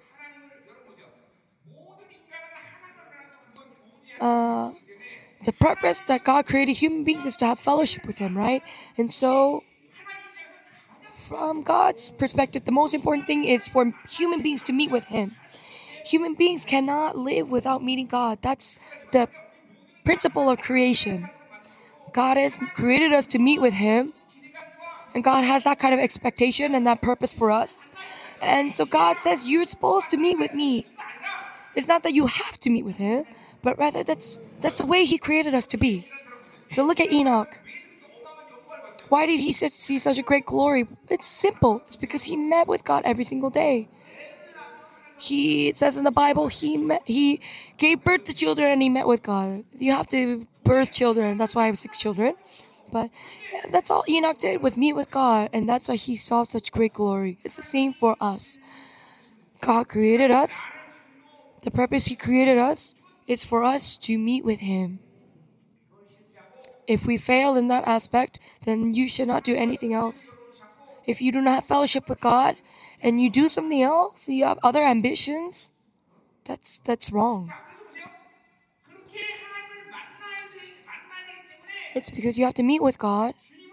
The purpose that God created human beings is to have fellowship with Him, right? And so, from God's perspective, the most important thing is for human beings to meet with Him. Human beings cannot live without meeting God. That's the principle of creation. God has created us to meet with Him, and God has that kind of expectation and that purpose for us. And so God says, you're supposed to meet with me. It's not that you have to meet with Him, but rather that's the way He created us to be. So look at Enoch. Why did he see such a great glory? It's simple. It's because he met with God every single day. It says in the Bible, he gave birth to children and he met with God. You have to birth children. That's why I have 6 children. But yeah, that's all Enoch did was meet with God, and that's why he saw such great glory. It's the same for us. God created us. The purpose He created us is for us to meet with Him. If we fail in that aspect, then you should not do anything else. If you do not have fellowship with God and you do something else, you have other ambitions, that's wrong. It's because you have to meet with God.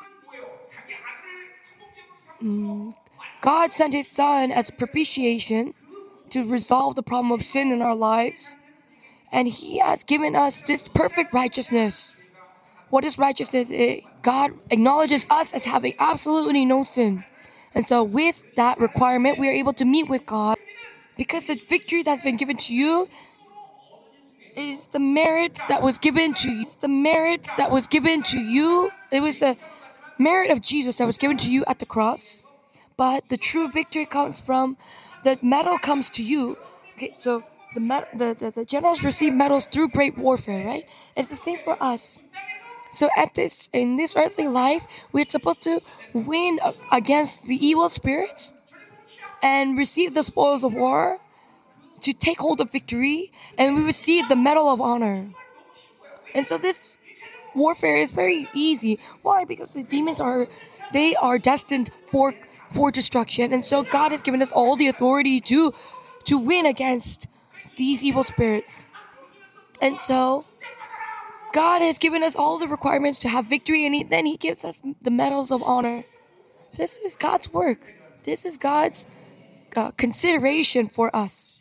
God sent His Son as a propitiation to resolve the problem of sin in our lives. And He has given us this perfect righteousness. What is righteousness? God acknowledges us as having absolutely no sin. And so with that requirement, we are able to meet with God. Because the victory that's been given to you is the merit that was given to you. It's the merit that was given to you. It was the merit of Jesus that was given to you at the cross. But the true victory comes from the medal comes to you. Okay, so the generals receive medals through great warfare, right? And it's the same for us. So in this earthly life, we're supposed to win against the evil spirits and receive the spoils of war, to take hold of victory, and we receive the medal of honor. And so this warfare is very easy. Why? Because the demons are destined for destruction, and so God has given us all the authority to win against these evil spirits. And so God has given us all the requirements to have victory, and then He gives us the medals of honor. This is God's work. This is God's consideration for us.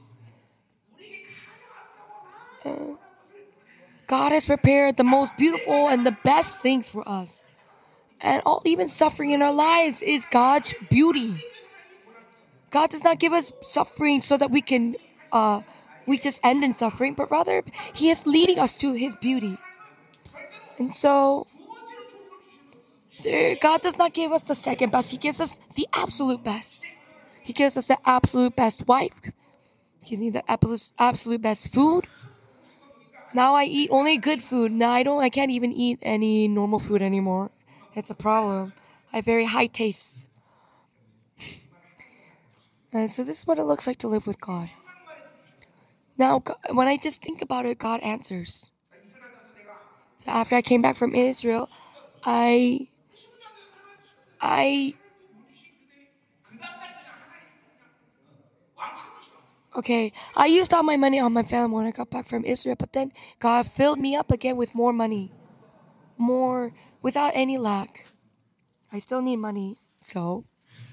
God has prepared the most beautiful and the best things for us. And even suffering in our lives is God's beauty. God does not give us suffering so that we can we just end in suffering, but rather He is leading us to His beauty. And so God does not give us the second best. He gives us the absolute best. He gives us the absolute best wife. He gives me the absolute best food. Now I eat only good food. Now I can't even eat any normal food anymore. It's a problem. I have very high tastes. And so this is what it looks like to live with God. Now, when I just think about it, God answers. So after I came back from Israel, I used all my money on my family when I got back from Israel, but then God filled me up again with more money. More, without any lack. I still need money, so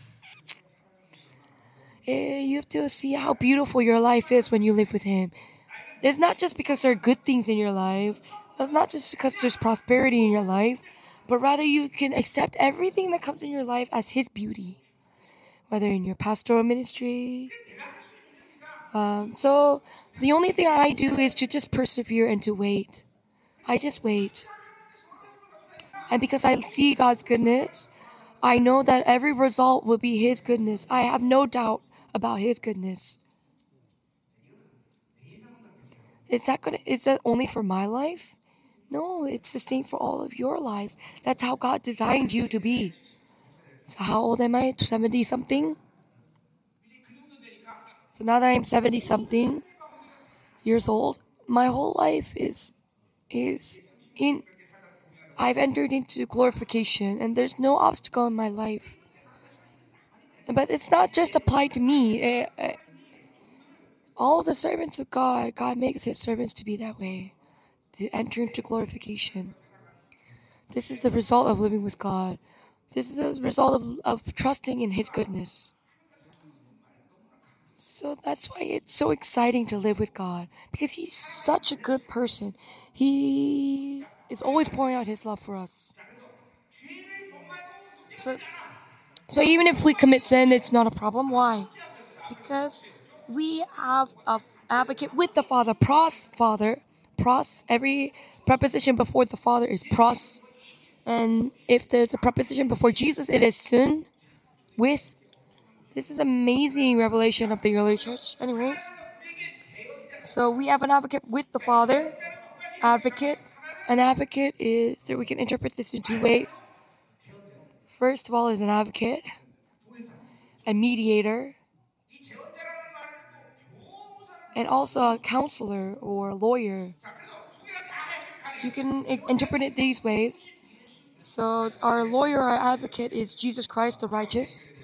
you have to see how beautiful your life is when you live with Him. It's not just because there are good things in your life. It's not just because there's prosperity in your life, but rather you can accept everything that comes in your life as His beauty, whether in your pastoral ministry. So the only thing I do is to just persevere and to wait. I just wait. And because I see God's goodness, I know that every result will be His goodness. I have no doubt about His goodness. Is that only for my life? No, it's the same for all of your lives. That's how God designed you to be. So how old am I? 70 something? So now that I'm 70 something years old, my whole life is in I've entered into glorification, and there's no obstacle in my life. But it's not just applied to me. All the servants of God makes his servants to be that way, to enter into glorification. This is the result of living with God. This is the result of trusting in his goodness. So that's why it's so exciting to live with God, because he's such a good person. He is always pouring out his love for us. So even if we commit sin, it's not a problem. Why? Because we have an advocate with the Father. Pros. Every preposition before the Father is pros. And if there's a preposition before Jesus, it is sun. With. This is amazing revelation of the early church. Anyways. So we have an advocate with the Father. Advocate. An advocate is that we can interpret this in two ways. First of all, is an advocate, a mediator, and also a counselor or a lawyer. You can interpret it these ways. So our lawyer, our advocate is Jesus Christ the righteous.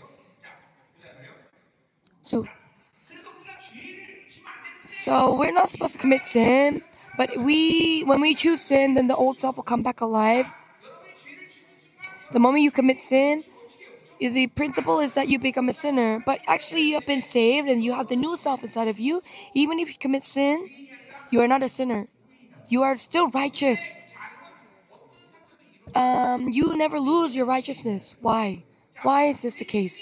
So we're not supposed to commit sin, but when we choose sin, then the old self will come back alive. The moment you commit sin, the principle is that you become a sinner, but actually you have been saved and you have the new self inside of you. Even if you commit sin, you are not a sinner. You are still righteous. You never lose your righteousness. Why? Why is this the case?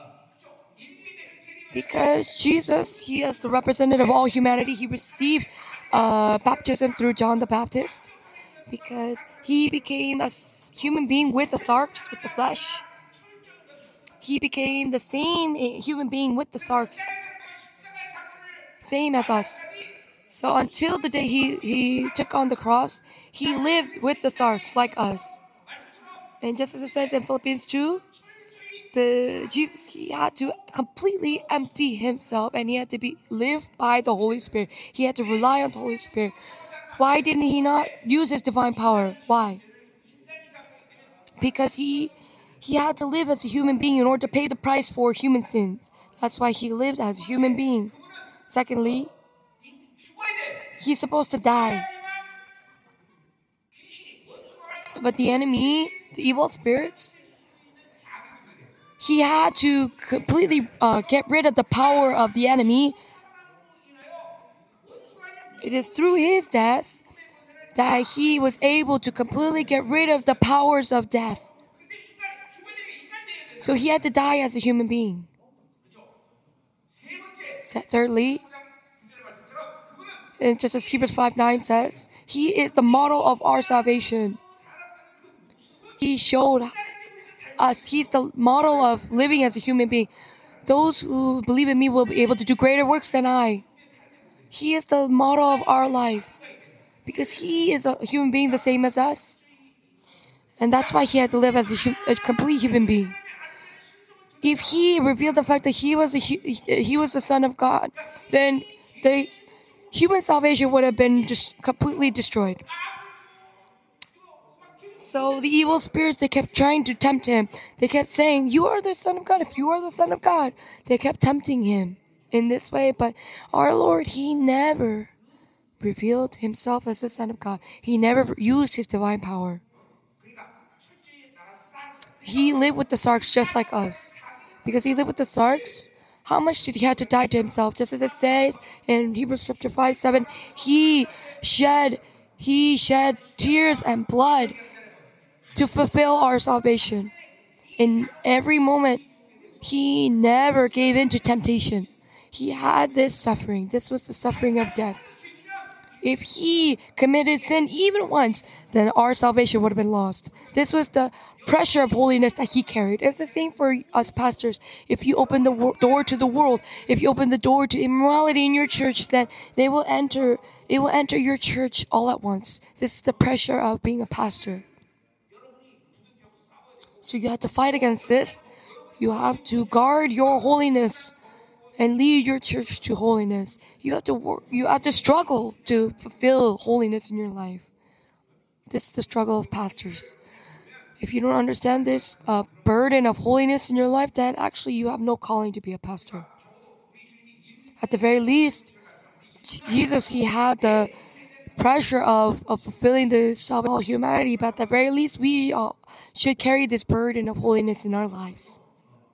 Because Jesus, he is the representative of all humanity. He received baptism through John the Baptist. Because he became a human being with the sarx, with the flesh. He became the same human being with the sarx. Same as us. So until the day he took on the cross, he lived with the sarx like us. And just as it says in Philippians 2, Jesus, he had to completely empty himself, and he had to be lived by the Holy Spirit. He had to rely on the Holy Spirit. Why didn't he not use his divine power? Why? Because he had to live as a human being in order to pay the price for human sins. That's why he lived as a human being. Secondly, he's supposed to die. But the enemy, the evil spirits, he had to completely get rid of the power of the enemy. It is through his death that he was able to completely get rid of the powers of death. So he had to die as a human being. Thirdly, and just as Hebrews 5:9 says, he is the model of our salvation. He showed us, he's the model of living as a human being. Those who believe in me will be able to do greater works than I. He is the model of our life. Because he is a human being the same as us. And that's why he had to live as a complete human being. If he revealed the fact that he was the Son of God, then the human salvation would have been just completely destroyed. So the evil spirits, they kept trying to tempt him. They kept saying, you are the Son of God. If you are the Son of God. They kept tempting him in this way. But our Lord, he never revealed himself as the Son of God. He never used his divine power. He lived with the sarks just like us. Because he lived with the sarks, how much did he have to die to himself? Just as it says in Hebrews chapter 5:7, he shed tears and blood to fulfill our salvation. In every moment, he never gave in to temptation. He had this suffering. This was the suffering of death. If he committed sin even once, then our salvation would have been lost. This was the pressure of holiness that he carried. It's the same for us pastors. If you open the door to the world, if you open the door to immorality in your church, then it will enter your church all at once. This is the pressure of being a pastor. So you have to fight against this. You have to guard your holiness and lead your church to holiness. You have to work. You have to struggle to fulfill holiness in your life. This is the struggle of pastors. If you don't understand this burden of holiness in your life, then actually you have no calling to be a pastor. At the very least, Jesus, he had the pressure of fulfilling the salvation of all humanity, but at the very least, we should carry this burden of holiness in our lives.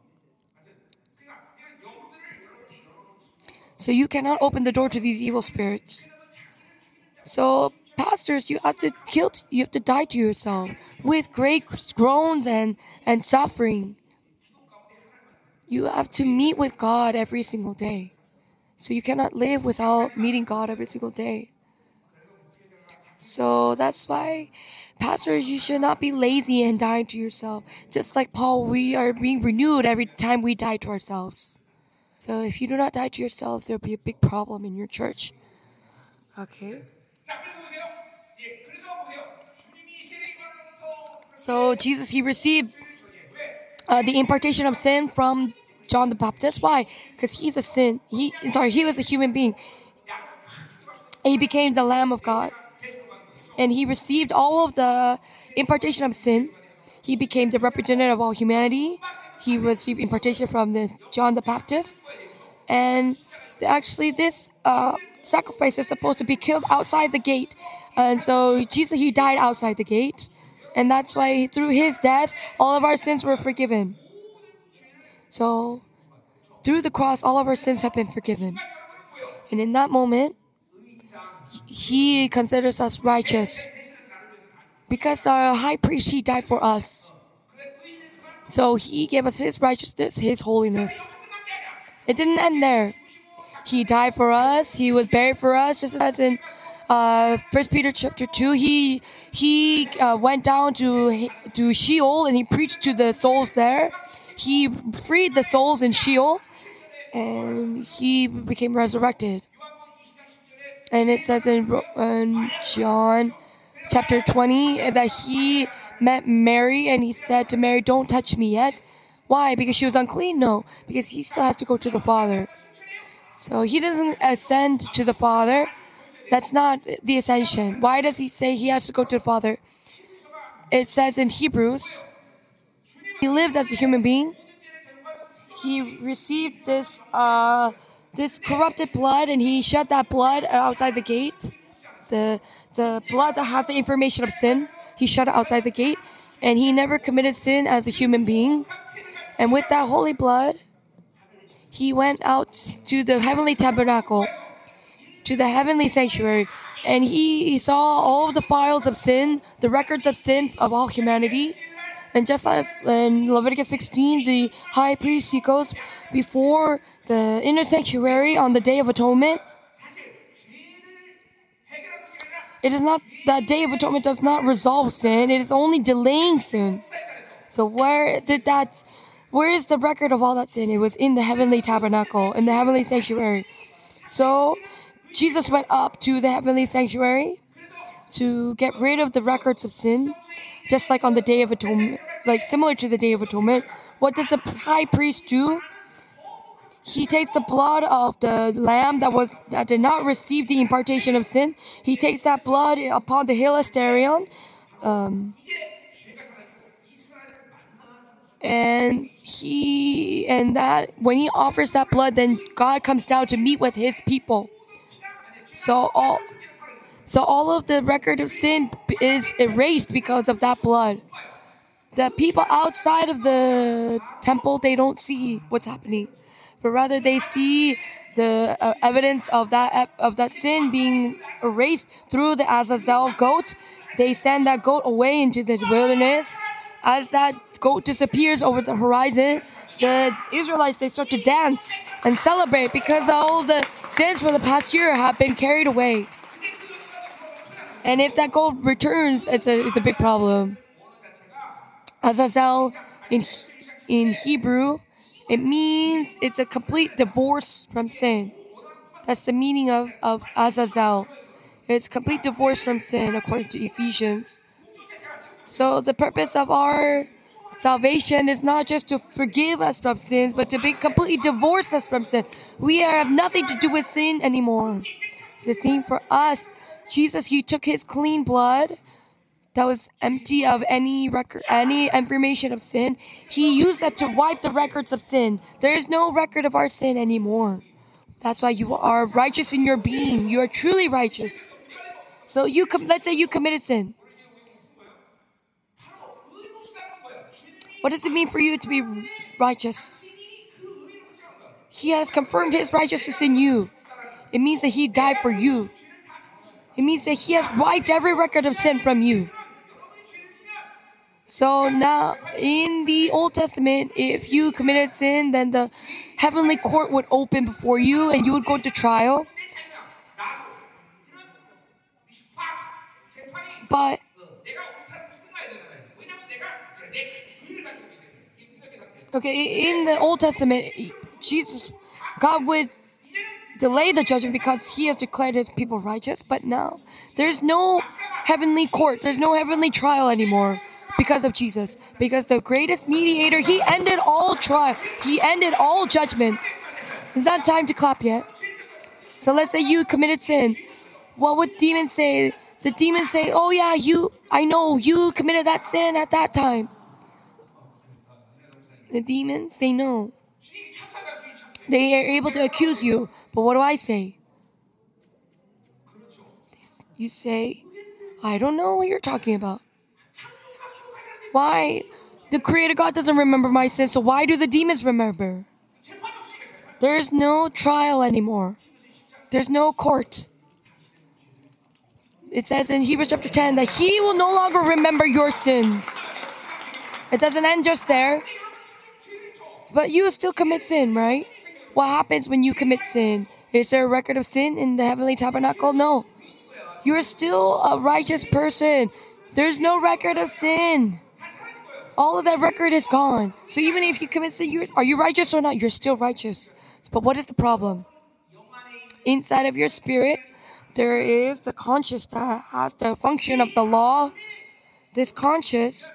So you cannot open the door to these evil spirits. So pastors, you have to die to yourself with great groans and suffering. You have to meet with God every single day. So you cannot live without meeting God every single day. So that's why, pastors, you should not be lazy and die to yourself. Just like Paul, we are being renewed every time we die to ourselves. So if you do not die to yourselves, there'll be a big problem in your church. Okay. So Jesus, he received the impartation of sin from John the Baptist. Why? Because he was a human being. He became the Lamb of God. And he received all of the impartation of sin. He became the representative of all humanity. He received impartation from John the Baptist. And actually this sacrifice is supposed to be killed outside the gate. And so Jesus, he died outside the gate. And that's why through his death, all of our sins were forgiven. So through the cross, all of our sins have been forgiven. And in that moment, he considers us righteous. Because our high priest, he died for us. So he gave us his righteousness, his holiness. It didn't end there. He died for us. He was buried for us, just as in 1 Peter chapter 2. He went down to Sheol and he preached to the souls there. He freed the souls in Sheol, and he became resurrected. And it says in John chapter 20 that he met Mary and he said to Mary, "Don't touch me yet." Why? Because she was unclean? No, because he still has to go to the Father. So he doesn't ascend to the Father. That's not the ascension. Why does he say he has to go to the Father? It says in Hebrews, he lived as a human being. He received this corrupted blood, and he shed that blood outside the gate. The blood that has the information of sin, he shed it outside the gate, and he never committed sin as a human being. And with that holy blood, he went out to the heavenly tabernacle, to the heavenly sanctuary, and he saw all of the files of sin, the records of sin of all humanity. And just as in Leviticus 16, the high priest, he goes before the inner sanctuary on the Day of Atonement. It is not, that Day of Atonement does not resolve sin, it is only delaying sin. So where is the record of all that sin? It was in the heavenly tabernacle, in the heavenly sanctuary. So Jesus went up to the heavenly sanctuary to get rid of the records of sin, just like on the Day of Atonement, like similar to the Day of Atonement. What does the high priest do? He takes the blood of the lamb that did not receive the impartation of sin. He takes that blood upon the hill Asterion, and when he offers that blood, then God comes down to meet with his people. So all of the record of sin is erased because of that blood. The people outside of the temple, they don't see what's happening, but rather they see the evidence of that sin being erased through the Azazel goat. They send that goat away into the wilderness. As that goat disappears over the horizon, the Israelites, they start to dance and celebrate because all the sins for the past year have been carried away. And if that gold returns, it's a big problem. Azazel in Hebrew, it means it's a complete divorce from sin. That's the meaning of Azazel. It's complete divorce from sin according to Ephesians. So the purpose of our salvation is not just to forgive us from sins, but to be completely divorce us from sin. We have nothing to do with sin anymore. The same for us. Jesus, He took His clean blood that was empty of any record, any information of sin. He used that to wipe the records of sin. There is no record of our sin anymore. That's why you are righteous in your being. You are truly righteous. So let's say you committed sin. What does it mean for you to be righteous? He has confirmed His righteousness in you. It means that He died for you. It means that He has wiped every record of sin from you. So now, in the Old Testament, if you committed sin, then the heavenly court would open before you and you would go to trial. But okay, in the Old Testament, God would delay the judgment because He has declared His people righteous. But now, there's no heavenly court, there's no heavenly trial anymore because of Jesus. Because the greatest mediator, He ended all trial, He ended all judgment. It's not time to clap yet. So let's say you committed sin. What would demons say? The demons say, oh yeah, I know you committed that sin at that time. The demons, they know. They are able to accuse you. But what do I say? You say, I don't know what you're talking about. Why? The Creator God doesn't remember my sins, so why do the demons remember? There's no trial anymore. There's no court. It says in Hebrews chapter 10 that He will no longer remember your sins. It doesn't end just there. But you still commit sin, right? What happens when you commit sin? Is there a record of sin in the heavenly tabernacle? No. You're still a righteous person. There's no record of sin. All of that record is gone. So even if you commit sin, are you righteous or not? You're still righteous. But what is the problem? Inside of your spirit, there is the conscience that has the function of the law. This conscience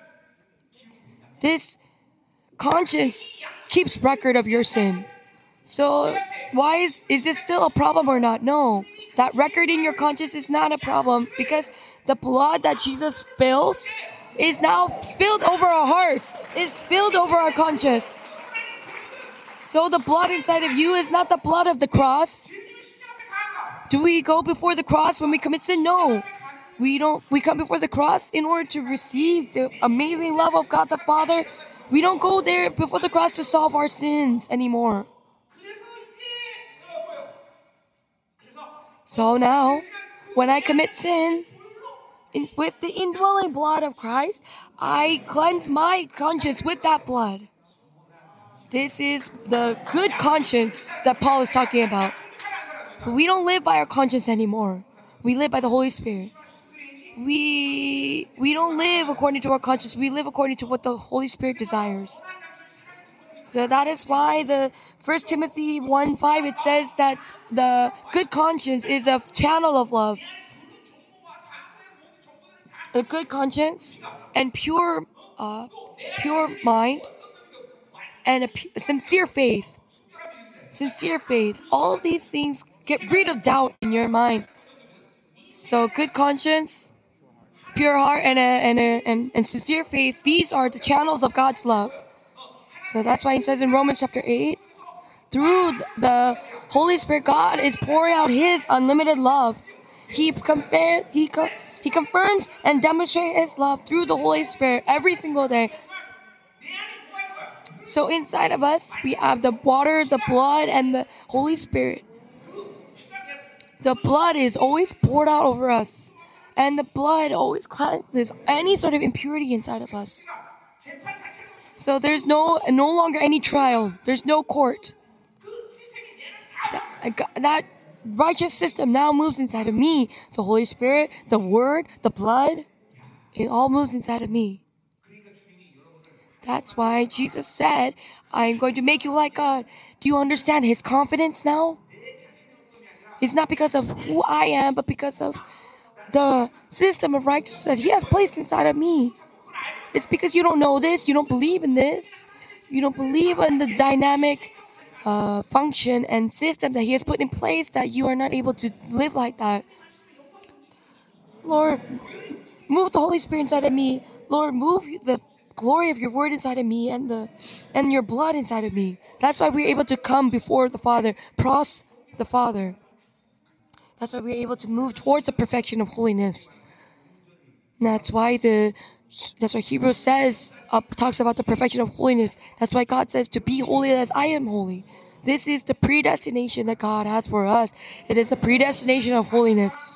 keeps record of your sin. So why is this still a problem or not? No. That record in your conscience is not a problem because the blood that Jesus spills is now spilled over our hearts. It's spilled over our conscience. So the blood inside of you is not the blood of the cross. Do we go before the cross when we commit sin? No. We don't. We come before the cross in order to receive the amazing love of God the Father. We don't go there before the cross to solve our sins anymore. So now, when I commit sin, with the indwelling blood of Christ, I cleanse my conscience with that blood. This is the good conscience that Paul is talking about. We don't live by our conscience anymore. We live by the Holy Spirit. We don't live according to our conscience. We live according to what the Holy Spirit desires. So that is why the 1 Timothy 1:5, it says that the good conscience is a channel of love. A good conscience and pure mind and a sincere faith. Sincere faith. All of these things get rid of doubt in your mind. So good conscience, pure heart, and sincere faith, these are the channels of God's love. So that's why it says in Romans chapter 8, through the Holy Spirit, God is pouring out His unlimited love. He confirms and demonstrates His love through the Holy Spirit every single day. So inside of us, we have the water, the blood, and the Holy Spirit. The blood is always poured out over us. And the blood always cleanses any sort of impurity inside of us. So there's no longer any trial. There's no court. That righteous system now moves inside of me. The Holy Spirit, the Word, the blood, it all moves inside of me. That's why Jesus said, I'm going to make you like God. Do you understand his confidence now? It's not because of who I am, but because of the system of righteousness he has placed inside of me. It's because you don't know this, you don't believe in this, you don't believe in the dynamic function and system that he has put in place, that you are not able to live like that. Lord, move the Holy Spirit inside of me. Lord, move the glory of your word inside of me and your blood inside of me. That's why we're able to come before the Father, cross the Father. That's why we're able to move towards the perfection of holiness. And that's why Hebrews says, talks about the perfection of holiness. That's why God says to be holy as I am holy. This is the predestination that God has for us. It is the predestination of holiness.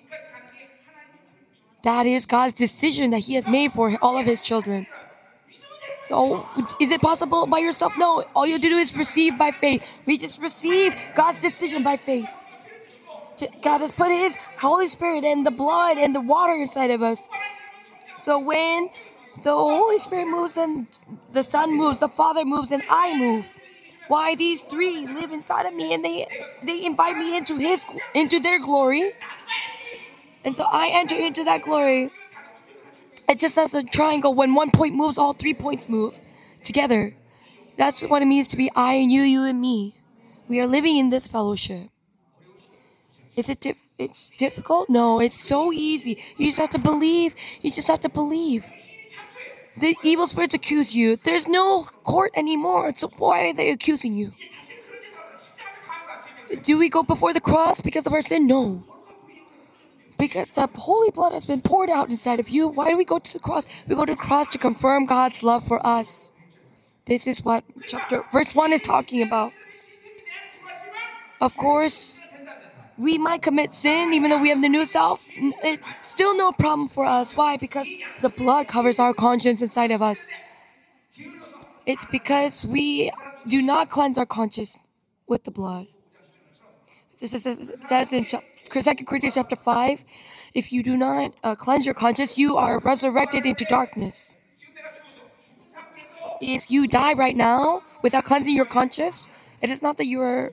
That is God's decision that he has made for all of his children. So, is it possible by yourself? No. All you have to do is receive by faith. We just receive God's decision by faith. God has put his Holy Spirit and the blood and the water inside of us. So when the Holy Spirit moves and the Son moves, the Father moves, and I move, why these three live inside of me and they invite me into their glory. And so I enter into that glory. It just as a triangle. When one point moves, all 3 points move together. That's what it means to be I and you and me. We are living in this fellowship. Is it it's difficult? No, it's so easy. You just have to believe. You just have to believe. The evil spirits accuse you. There's no court anymore. So why are they accusing you? Do we go before the cross because of our sin? No. Because the holy blood has been poured out inside of you. Why do we go to the cross? We go to the cross to confirm God's love for us. This is what verse 1 is talking about. Of course, we might commit sin even though we have the new self. It's still no problem for us. Why? Because the blood covers our conscience inside of us. It's because we do not cleanse our conscience with the blood. It says in 2 Corinthians chapter 5, if you do not cleanse your conscience, you are resurrected into darkness. If you die right now without cleansing your conscience, it is not that you are...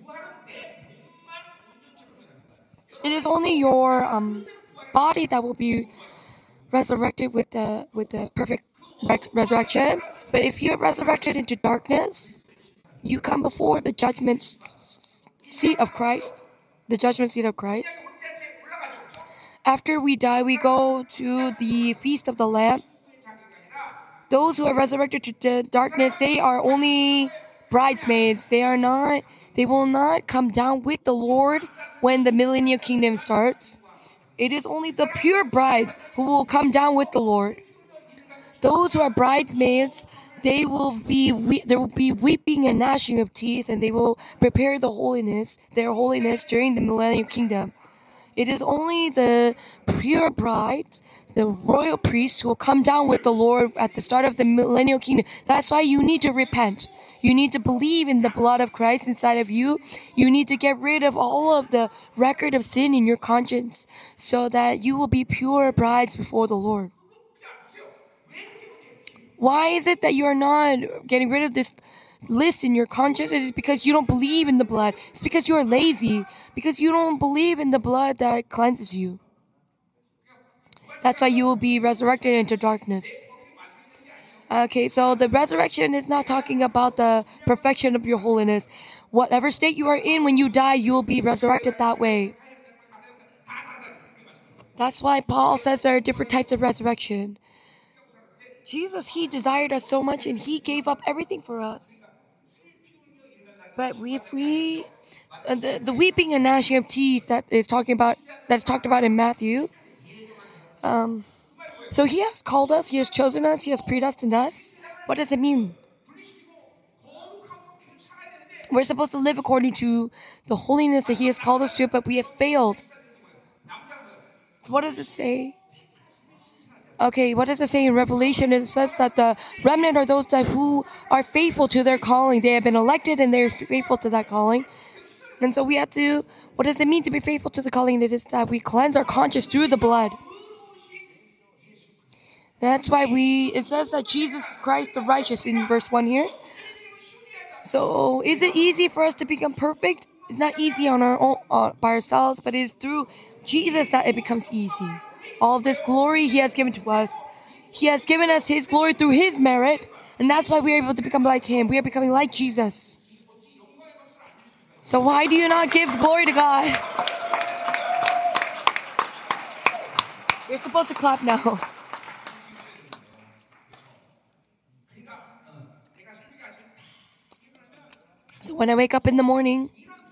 It is only your body that will be resurrected with the perfect resurrection. But if you're resurrected into darkness, you come before the judgment seat of Christ. The judgment seat of Christ. After we die, we go to the feast of the Lamb. Those who are resurrected to darkness, they are only bridesmaids. They will not come down with the Lord when the millennial kingdom starts. It is only the pure brides who will come down with the Lord. Those who are bridesmaids, there will be weeping and gnashing of teeth, and they will prepare their holiness during the millennial kingdom. It is only the pure brides, the royal priests, who will come down with the Lord at the start of the millennial kingdom. That's why you need to repent. You need to believe in the blood of Christ inside of you. You need to get rid of all of the record of sin in your conscience so that you will be pure brides before the Lord. Why is it that you are not getting rid of this list in your conscience? It is because you don't believe in the blood. It's because you are lazy. Because you don't believe in the blood that cleanses you. That's why you will be resurrected into darkness. Okay, so the resurrection is not talking about the perfection of your holiness. Whatever state you are in when you die, you will be resurrected that way. That's why Paul says there are different types of resurrection. Jesus, he desired us so much and he gave up everything for us. But if we the weeping and gnashing of teeth that's talked about in Matthew. So he has called us, he has chosen us, he has predestined us. What does it mean? We're supposed to live according to the holiness that he has called us to, but we have failed. What does it say? Okay, what does it say in Revelation? It says that the remnant are those who are faithful to their calling. They have been elected and they're faithful to that calling. And so we have to, what does it mean to be faithful to the calling? It is that we cleanse our conscience through the blood. That's why it says that Jesus Christ the righteous in verse 1 here. So is it easy for us to become perfect? It's not easy on our own, by ourselves, but it is through Jesus that it becomes easy. All of this glory He has given to us. He has given us His glory through His merit, and that's why we are able to become like Him. We are becoming like Jesus. So why do you not give glory to God? You're supposed to clap now. So when I wake up in the morning,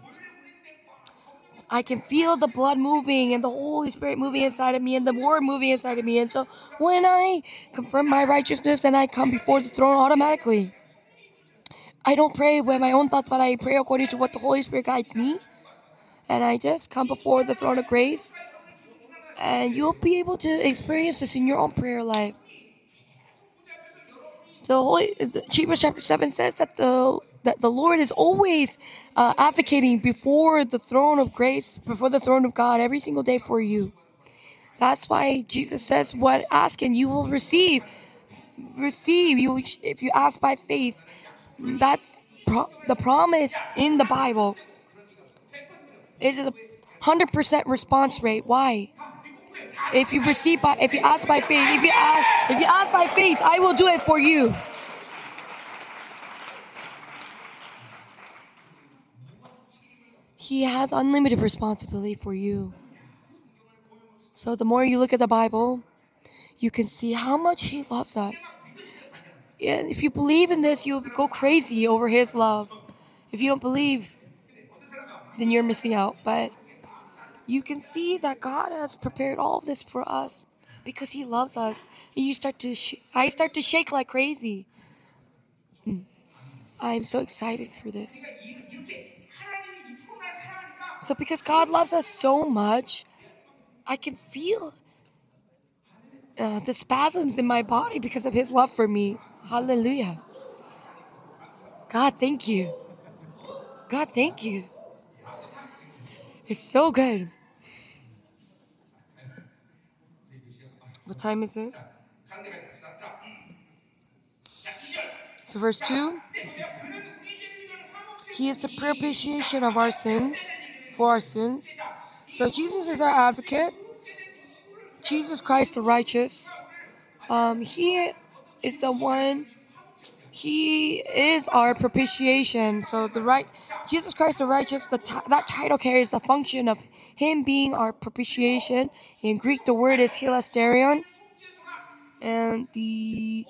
I can feel the blood moving and the Holy Spirit moving inside of me and the Word moving inside of me. And so when I confirm my righteousness, then I come before the throne automatically. I don't pray with my own thoughts, but I pray according to what the Holy Spirit guides me. And I just come before the throne of grace. And you'll be able to experience this in your own prayer life. Hebrews chapter 7 says that the Lord is always advocating before the throne of grace, before the throne of God, every single day for you. That's why Jesus says, "What ask and you will receive." Receive you if you ask by faith. That's the promise in the Bible. It is a 100% response rate. Why? If you ask by faith, if you ask by faith, I will do it for you. He has unlimited responsibility for you. So the more you look at the Bible, you can see how much He loves us. And if you believe in this, you'll go crazy over His love. If you don't believe, then you're missing out. But you can see that God has prepared all of this for us because He loves us. And I start to shake like crazy. I'm so excited for this. So because God loves us so much, I can feel the spasms in my body because of His love for me. Hallelujah. God, thank you. God, thank you. It's so good. What time is it? So verse 2. He is the propitiation of our sins, for our sins. So Jesus is our advocate. Jesus Christ the righteous. He is the one. He is our propitiation. So Jesus Christ the righteous, that title carries the function of Him being our propitiation. In Greek, the word is hilasterion. And the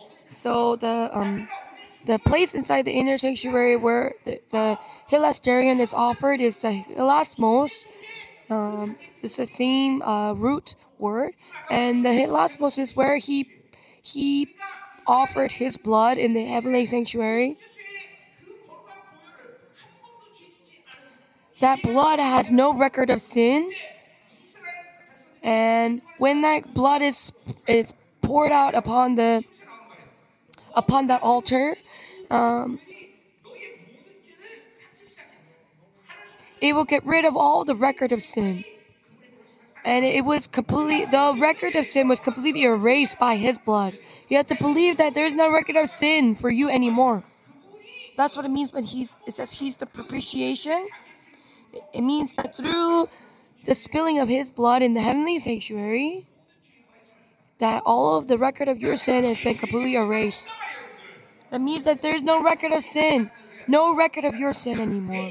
place inside the inner sanctuary where the hilasterion is offered is the hilasmos. It's the same root word. And the hilasmos is where He offered His blood in the heavenly sanctuary. That blood has no record of sin. And when that blood is poured out upon that altar, it will get rid of all the record of sin. And the record of sin was completely erased by His blood. You have to believe that there's no record of sin for you anymore. That's what it means when it says He's the propitiation. It means that through the spilling of His blood in the heavenly sanctuary, that all of the record of your sin has been completely erased. That means that there's no record of sin, no record of your sin anymore.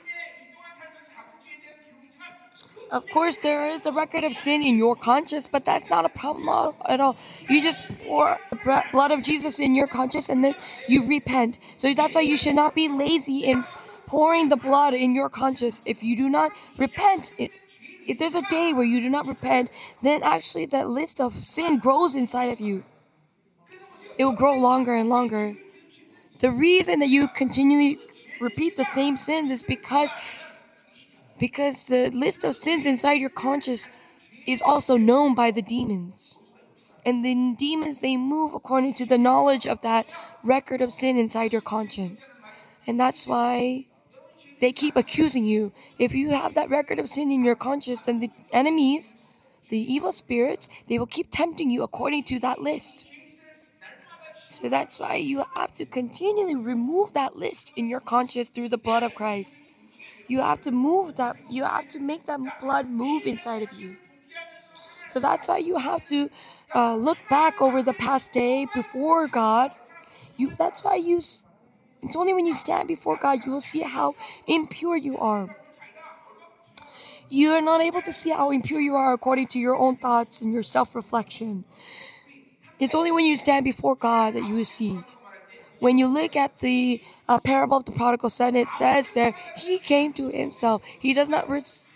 Of course, there is a record of sin in your conscience, but that's not a problem at all. You just pour the blood of Jesus in your conscience and then you repent. So that's why you should not be lazy in pouring the blood in your conscience. If you do not repent, if there's a day where you do not repent, then actually that list of sin grows inside of you. It will grow longer and longer. The reason that you continually repeat the same sins is because the list of sins inside your conscience is also known by the demons. And the demons, they move according to the knowledge of that record of sin inside your conscience. And that's why they keep accusing you. If you have that record of sin in your conscience, then the enemies, the evil spirits, they will keep tempting you according to that list. So that's why you have to continually remove that list in your conscience through the blood of Christ. You have to move that. You have to make that blood move inside of you. So that's why you have to look back over the past day before God. That's why it's only when you stand before God you will see how impure you are. You are not able to see how impure you are according to your own thoughts and your self-reflection. It's only when you stand before God that you will see. When you look at the parable of the prodigal son, it says there, he came to himself. He does not...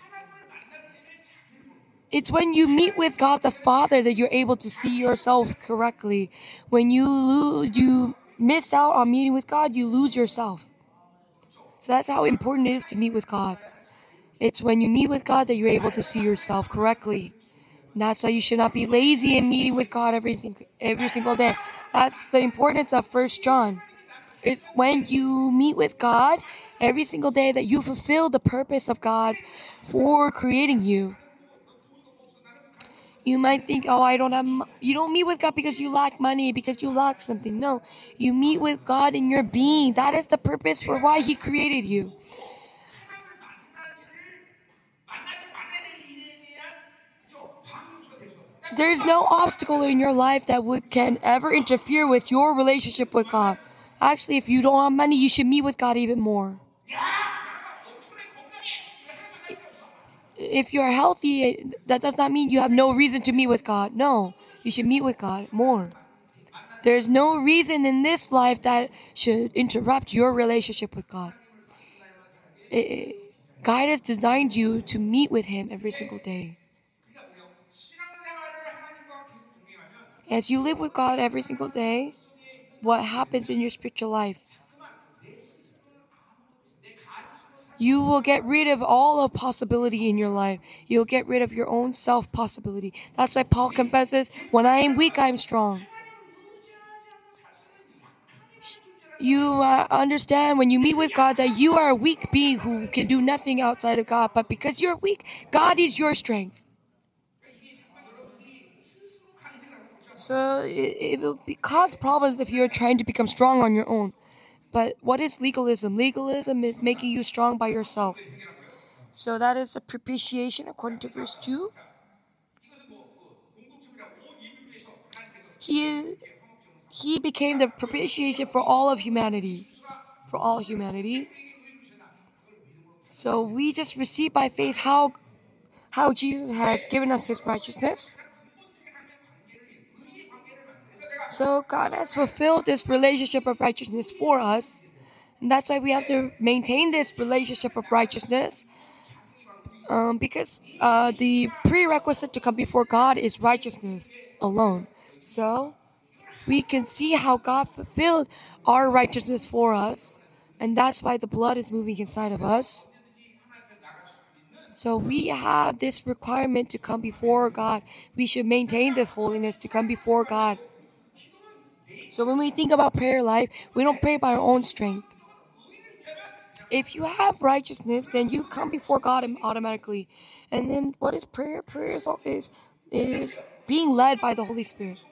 It's when you meet with God the Father that you're able to see yourself correctly. When you miss out on meeting with God, you lose yourself. So that's how important it is to meet with God. It's when you meet with God that you're able to see yourself correctly. And that's why you should not be lazy in meeting with God every single day. That's the importance of 1 John. It's when you meet with God every single day that you fulfill the purpose of God for creating you. You might think, you don't meet with God because you lack money, because you lack something. No, you meet with God in your being. That is the purpose for why He created you. There's no obstacle in your life that can ever interfere with your relationship with God. Actually, if you don't have money, you should meet with God even more. If you're healthy, that does not mean you have no reason to meet with God. No, you should meet with God more. There's no reason in this life that should interrupt your relationship with God. God has designed you to meet with Him every single day. As you live with God every single day, what happens in your spiritual life? You will get rid of all of possibility in your life. You'll get rid of your own self-possibility. That's why Paul confesses, when I am weak, I am strong. You understand when you meet with God that you are a weak being who can do nothing outside of God. But because you're weak, God is your strength. So it will cause problems if you're trying to become strong on your own. But what is legalism? Legalism is making you strong by yourself. So that is the propitiation according to verse 2. He became the propitiation for all of humanity. For all humanity. So we just receive by faith how Jesus has given us His righteousness. So God has fulfilled this relationship of righteousness for us. And that's why we have to maintain this relationship of righteousness. Because the prerequisite to come before God is righteousness alone. So we can see how God fulfilled our righteousness for us. And that's why the blood is moving inside of us. So we have this requirement to come before God. We should maintain this holiness to come before God. So when we think about prayer life, we don't pray by our own strength. If you have righteousness, then you come before God automatically. And then what is prayer? Prayer is being led by the Holy Spirit.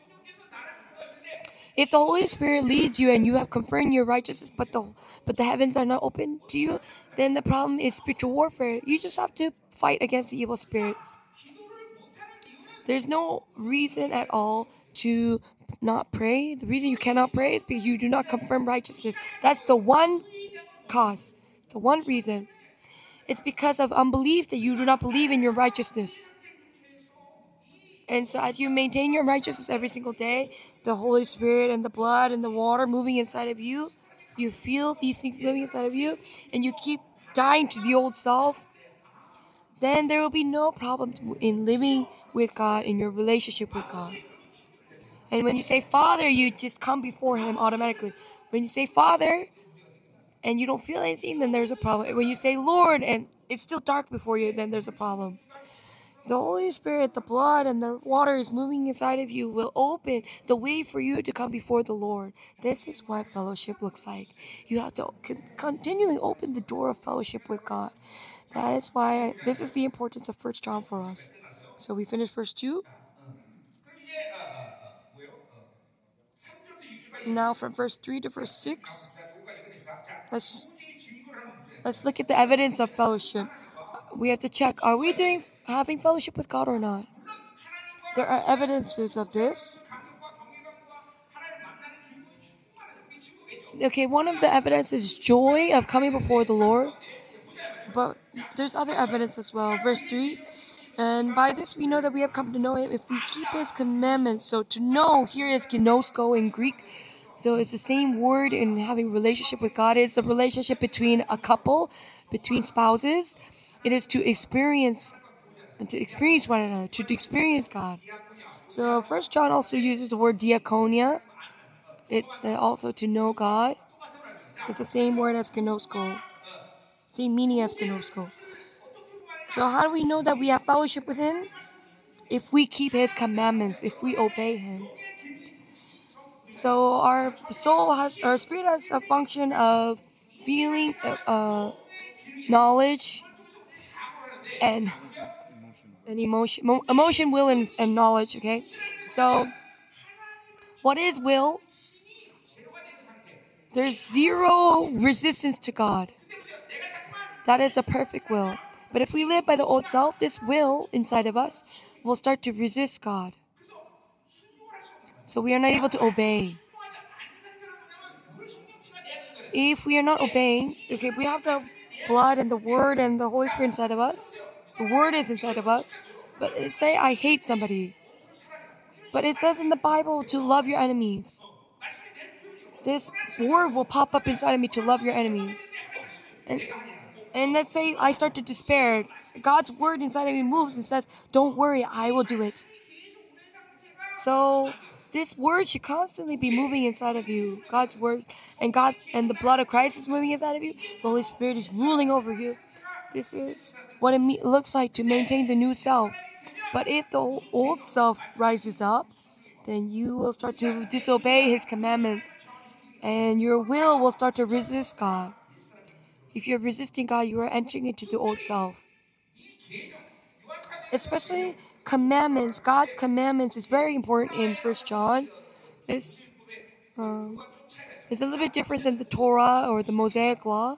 If the Holy Spirit leads you and you have confirmed your righteousness, but the heavens are not open to you, then the problem is spiritual warfare. You just have to fight against the evil spirits. There's no reason at all to not pray. The reason you cannot pray is because you do not confirm righteousness. That's the one cause, the one reason. It's because of unbelief that you do not believe in your righteousness. And so as you maintain your righteousness every single day, the Holy Spirit and the blood and the water moving inside of you, you feel these things moving inside of you, and you keep dying to the old self, then there will be no problem in living with God, in your relationship with God. And when you say Father, you just come before Him automatically. When you say Father and you don't feel anything, then there's a problem. When you say Lord and it's still dark before you, then there's a problem. the Holy Spirit, the blood, and the water is moving inside of you will open the way for you to come before the Lord. This is what fellowship looks like. You have to continually open the door of fellowship with God. That is why this is the importance of 1 John for us. So we finished verse 2. Now from verse 3 to verse 6, let's look at the evidence of fellowship. We have to check, are we having fellowship with God or not? There are evidences of this. Okay, one of the evidence is joy of coming before the Lord. But there's other evidence as well. Verse 3, and by this we know that we have come to know Him if we keep His commandments. So to know here is ginosko in Greek. So it's the same word in having a relationship with God. It's a relationship between a couple, between spouses. It is to experience one another, to experience God. So 1 John also uses the word diakonia. It's also to know God. It's the same word as ginosko. Same meaning as ginosko. So how do we know that we have fellowship with Him? If we keep His commandments, if we obey Him. So our spirit has a function of feeling, knowledge, and emotion, will, and knowledge. Okay, so what is will? There's zero resistance to God. That is a perfect will. But if we live by the old self, this will inside of us will start to resist God. So we are not able to obey. If we are not obeying, okay, we have the blood and the Word and the Holy Spirit inside of us. The Word is inside of us. But it say I hate somebody. But it says in the Bible to love your enemies. This word will pop up inside of me to love your enemies. And let's say I start to despair. God's word inside of me moves and says, don't worry, I will do it. So this word should constantly be moving inside of you. God's word and the blood of Christ is moving inside of you. The Holy Spirit is ruling over you. This is what it looks like to maintain the new self. But if the old self rises up, then you will start to disobey His commandments. And your will start to resist God. If you're resisting God, you are entering into the old self. Especially commandments. God's commandments is very important in 1 John. It's a little bit different than the Torah or the Mosaic Law.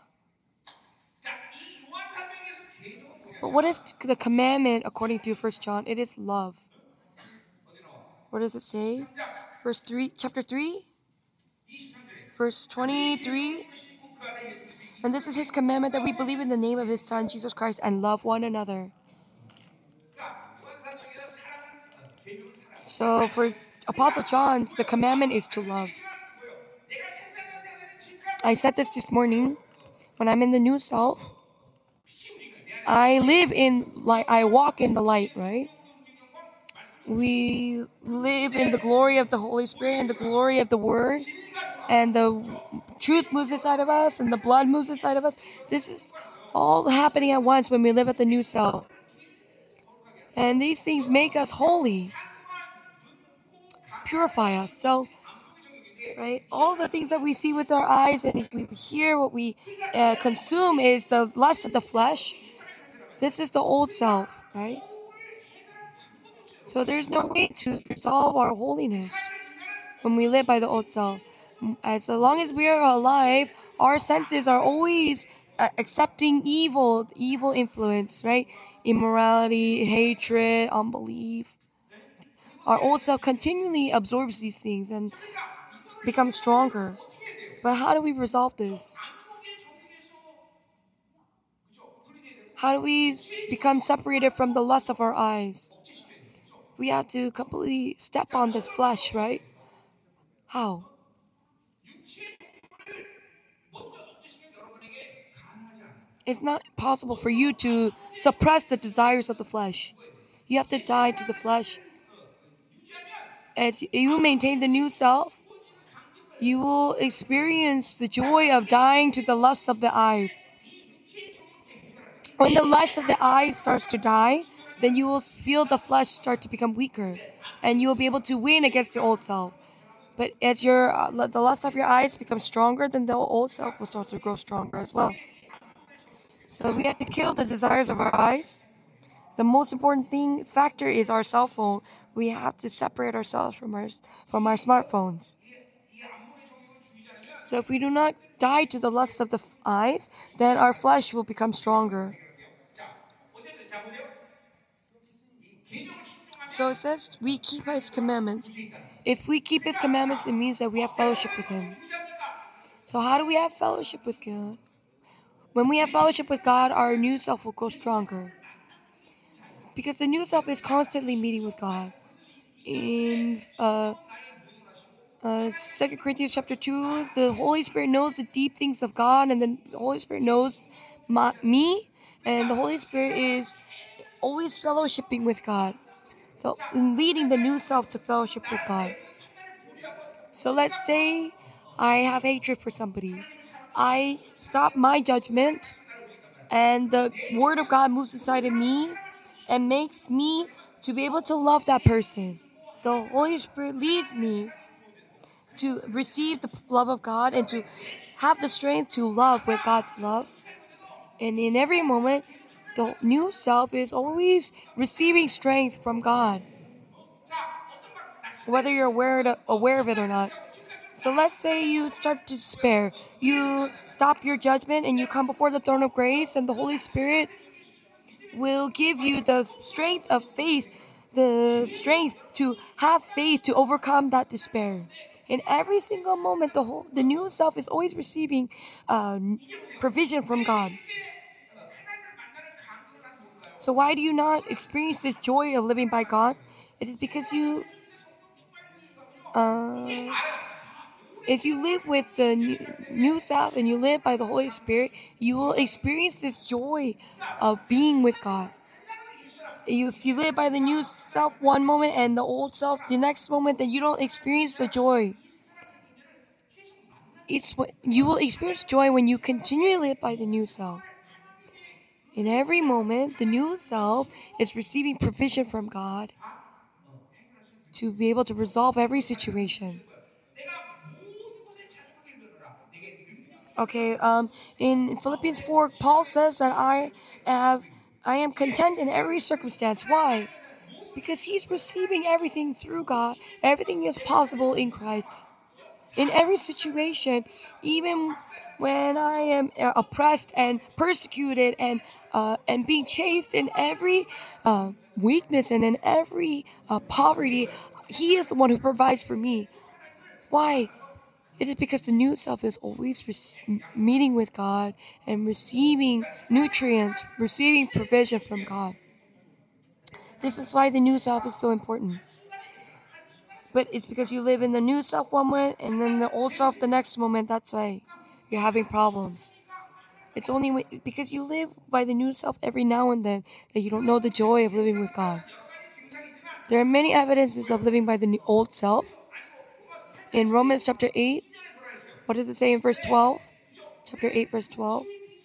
But what is the commandment according to 1 John? It is love. What does it say? Chapter 3, verse 23. And this is His commandment, that we believe in the name of His Son, Jesus Christ, and love one another. So for Apostle John, the commandment is to love. I said this morning. When I'm in the new self, I walk in the light, right? We live in the glory of the Holy Spirit and the glory of the Word. And the truth moves inside of us, and the blood moves inside of us. This is all happening at once when we live at the new self. And these things make us holy, purify us. So, right, all the things that we see with our eyes and we hear, what we consume is the lust of the flesh. This is the old self, right? So there's no way to resolve our holiness when we live by the old self. As long as we are alive, our senses are always accepting evil influence, right? Immorality, hatred, unbelief. Our old self continually absorbs these things and becomes stronger. But how do we resolve this? How do we become separated from the lust of our eyes? We have to completely step on this flesh, right? How? It's not possible for you to suppress the desires of the flesh. You have to die to the flesh. As you maintain the new self, you will experience the joy of dying to the lust of the eyes. When the lust of the eyes starts to die, then you will feel the flesh start to become weaker, and you will be able to win against the old self. But as the lust of your eyes becomes stronger, then the old self will start to grow stronger as well. So we have to kill the desires of our eyes. The most important factor is our cell phone. We have to separate ourselves from our smartphones. So if we do not die to the lust of the eyes, then our flesh will become stronger. So it says we keep His commandments. If we keep His commandments, it means that we have fellowship with Him. So how do we have fellowship with God? When we have fellowship with God, our new self will grow stronger. Because the new self is constantly meeting with God. In 2 Corinthians chapter 2, the Holy Spirit knows the deep things of God, and then the Holy Spirit knows me, and the Holy Spirit is always fellowshipping with God, leading the new self to fellowship with God. So let's say I have hatred for somebody. I stop my judgment, and the Word of God moves inside of me and makes me to be able to love that person. The Holy Spirit leads me to receive the love of God and to have the strength to love with God's love. And in every moment, the new self is always receiving strength from God, whether you're aware of it or not. So let's say you start to despair. You stop your judgment and you come before the throne of grace, and the Holy Spirit will give you the strength of faith, the strength to have faith to overcome that despair. In every single moment, the new self is always receiving provision from God. So why do you not experience this joy of living by God? It is because if you live with the new self and you live by the Holy Spirit, you will experience this joy of being with God. If you live by the new self one moment and the old self the next moment, then you don't experience the joy. You will experience joy when you continually live by the new self. In every moment, the new self is receiving provision from God to be able to resolve every situation. Okay, in Philippians 4, Paul says that I am content in every circumstance. Why? Because he's receiving everything through God. Everything is possible in Christ. In every situation, even when I am oppressed and persecuted and being chased, in every weakness and in every poverty, He is the one who provides for me. Why? It is because the new self is always meeting with God and receiving nutrients, receiving provision from God. This is why the new self is so important. But it's because you live in the new self one moment and then the old self the next moment. That's why you're having problems. It's only because you live by the new self every now and then that you don't know the joy of living with God. There are many evidences of living by the old self. In Romans chapter 8, what does it say in verse 12? Chapter 8, verse 12.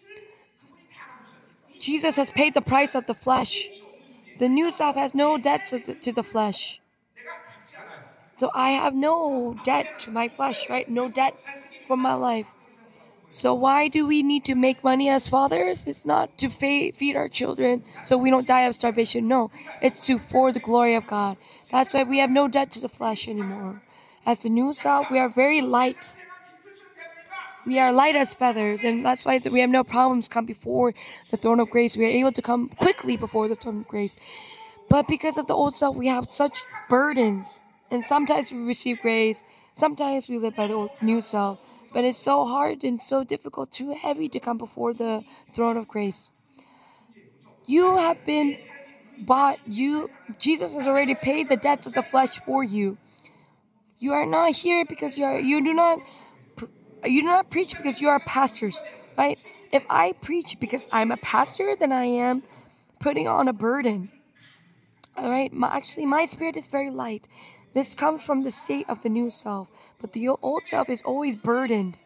Jesus has paid the price of the flesh. The new self has no debt to the flesh. So I have no debt to my flesh, right? No debt for my life. So why do we need to make money as fathers? It's not to feed our children so we don't die of starvation. No, it's for the glory of God. That's why we have no debt to the flesh anymore. As the new self, we are very light. We are light as feathers, and that's why we have no problems come before the throne of grace. We are able to come quickly before the throne of grace. But because of the old self, we have such burdens. And sometimes we receive grace. Sometimes we live by the new self. But it's so hard and so difficult, too heavy to come before the throne of grace. You have been bought. Jesus has already paid the debts of the flesh for you. You are not here because you do not preach because you are pastors, right? If I preach because I'm a pastor, then I am putting on a burden. All right, my spirit is very light. This comes from the state of the new self, but the old self is always burdened.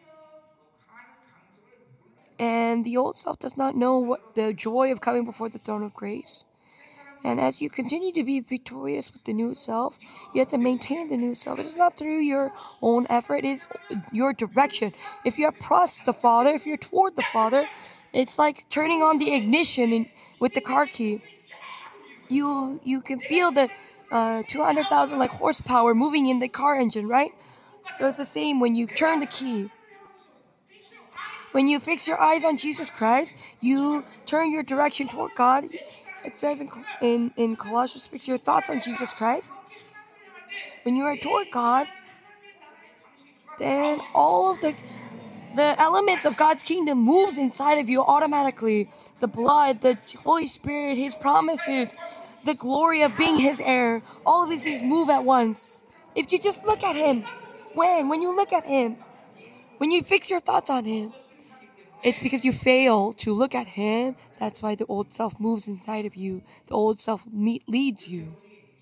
And the old self does not know what the joy of coming before the throne of grace. And as you continue to be victorious with the new self, you have to maintain the new self. It is not through your own effort, it is your direction. If you're across the Father, if you're toward the Father, it's like turning on the ignition with the car key. You can feel the 200,000 like horsepower moving in the car engine, right? So it's the same when you turn the key. When you fix your eyes on Jesus Christ, you turn your direction toward God. It says in Colossians, fix your thoughts on Jesus Christ. When you are toward God, then all of the elements of God's kingdom moves inside of you automatically. The blood, the Holy Spirit, His promises, the glory of being His heir. All of these things move at once. If you just look at Him, when you look at Him, when you fix your thoughts on Him, it's because you fail to look at Him. That's why the old self moves inside of you. The old self leads you.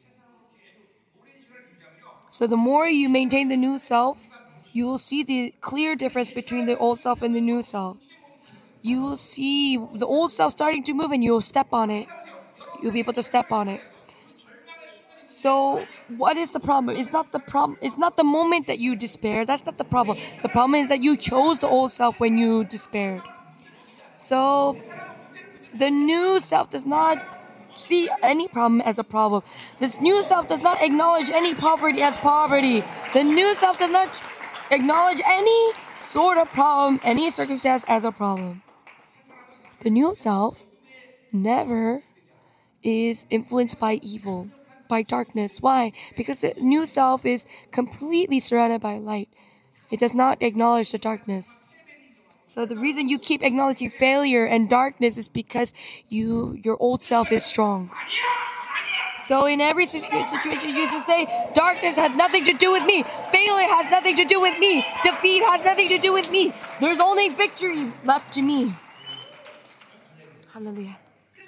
So the more you maintain the new self, you will see the clear difference between the old self and the new self. You will see the old self starting to move and you'll step on it. You'll be able to step on it. So what is the problem? It's not the moment that you despair. That's not the problem. The problem is that you chose the old self when you despaired. So the new self does not see any problem as a problem. This new self does not acknowledge any poverty as poverty. The new self does not acknowledge any sort of problem, any circumstance as a problem. The new self never is influenced by evil, by darkness. Why? Because the new self is completely surrounded by light. It does not acknowledge the darkness. So the reason you keep acknowledging failure and darkness is because your old self is strong. So in every situation, you should say, darkness has nothing to do with me. Failure has nothing to do with me. Defeat has nothing to do with me. There's only victory left to me. Hallelujah.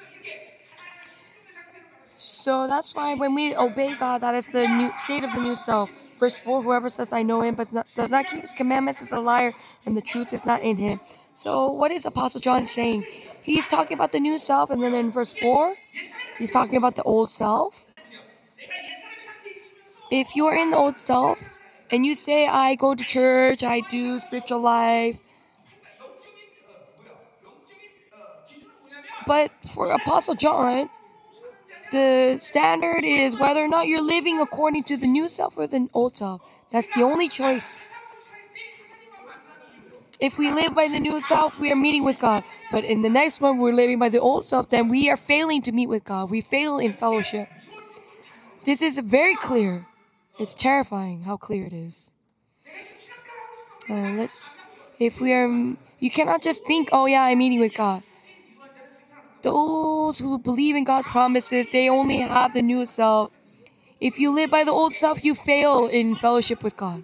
So that's why when we obey God, that is the new state of the new self. Verse 4, whoever says, I know him, but does not keep his commandments is a liar, and the truth is not in him. So what is Apostle John saying? He's talking about the new self, and then in verse 4, he's talking about the old self. If you are in the old self, and you say, I go to church, I do spiritual life, but for Apostle John, the standard is whether or not you're living according to the new self or the old self. That's the only choice. If we live by the new self, we are meeting with God. But in the next one, we're living by the old self, then we are failing to meet with God. We fail in fellowship. This is very clear. It's terrifying how clear it is. You cannot just think, oh yeah, I'm meeting with God. Those who believe in God's promises, they only have the new self. If you live by the old self, you fail in fellowship with God.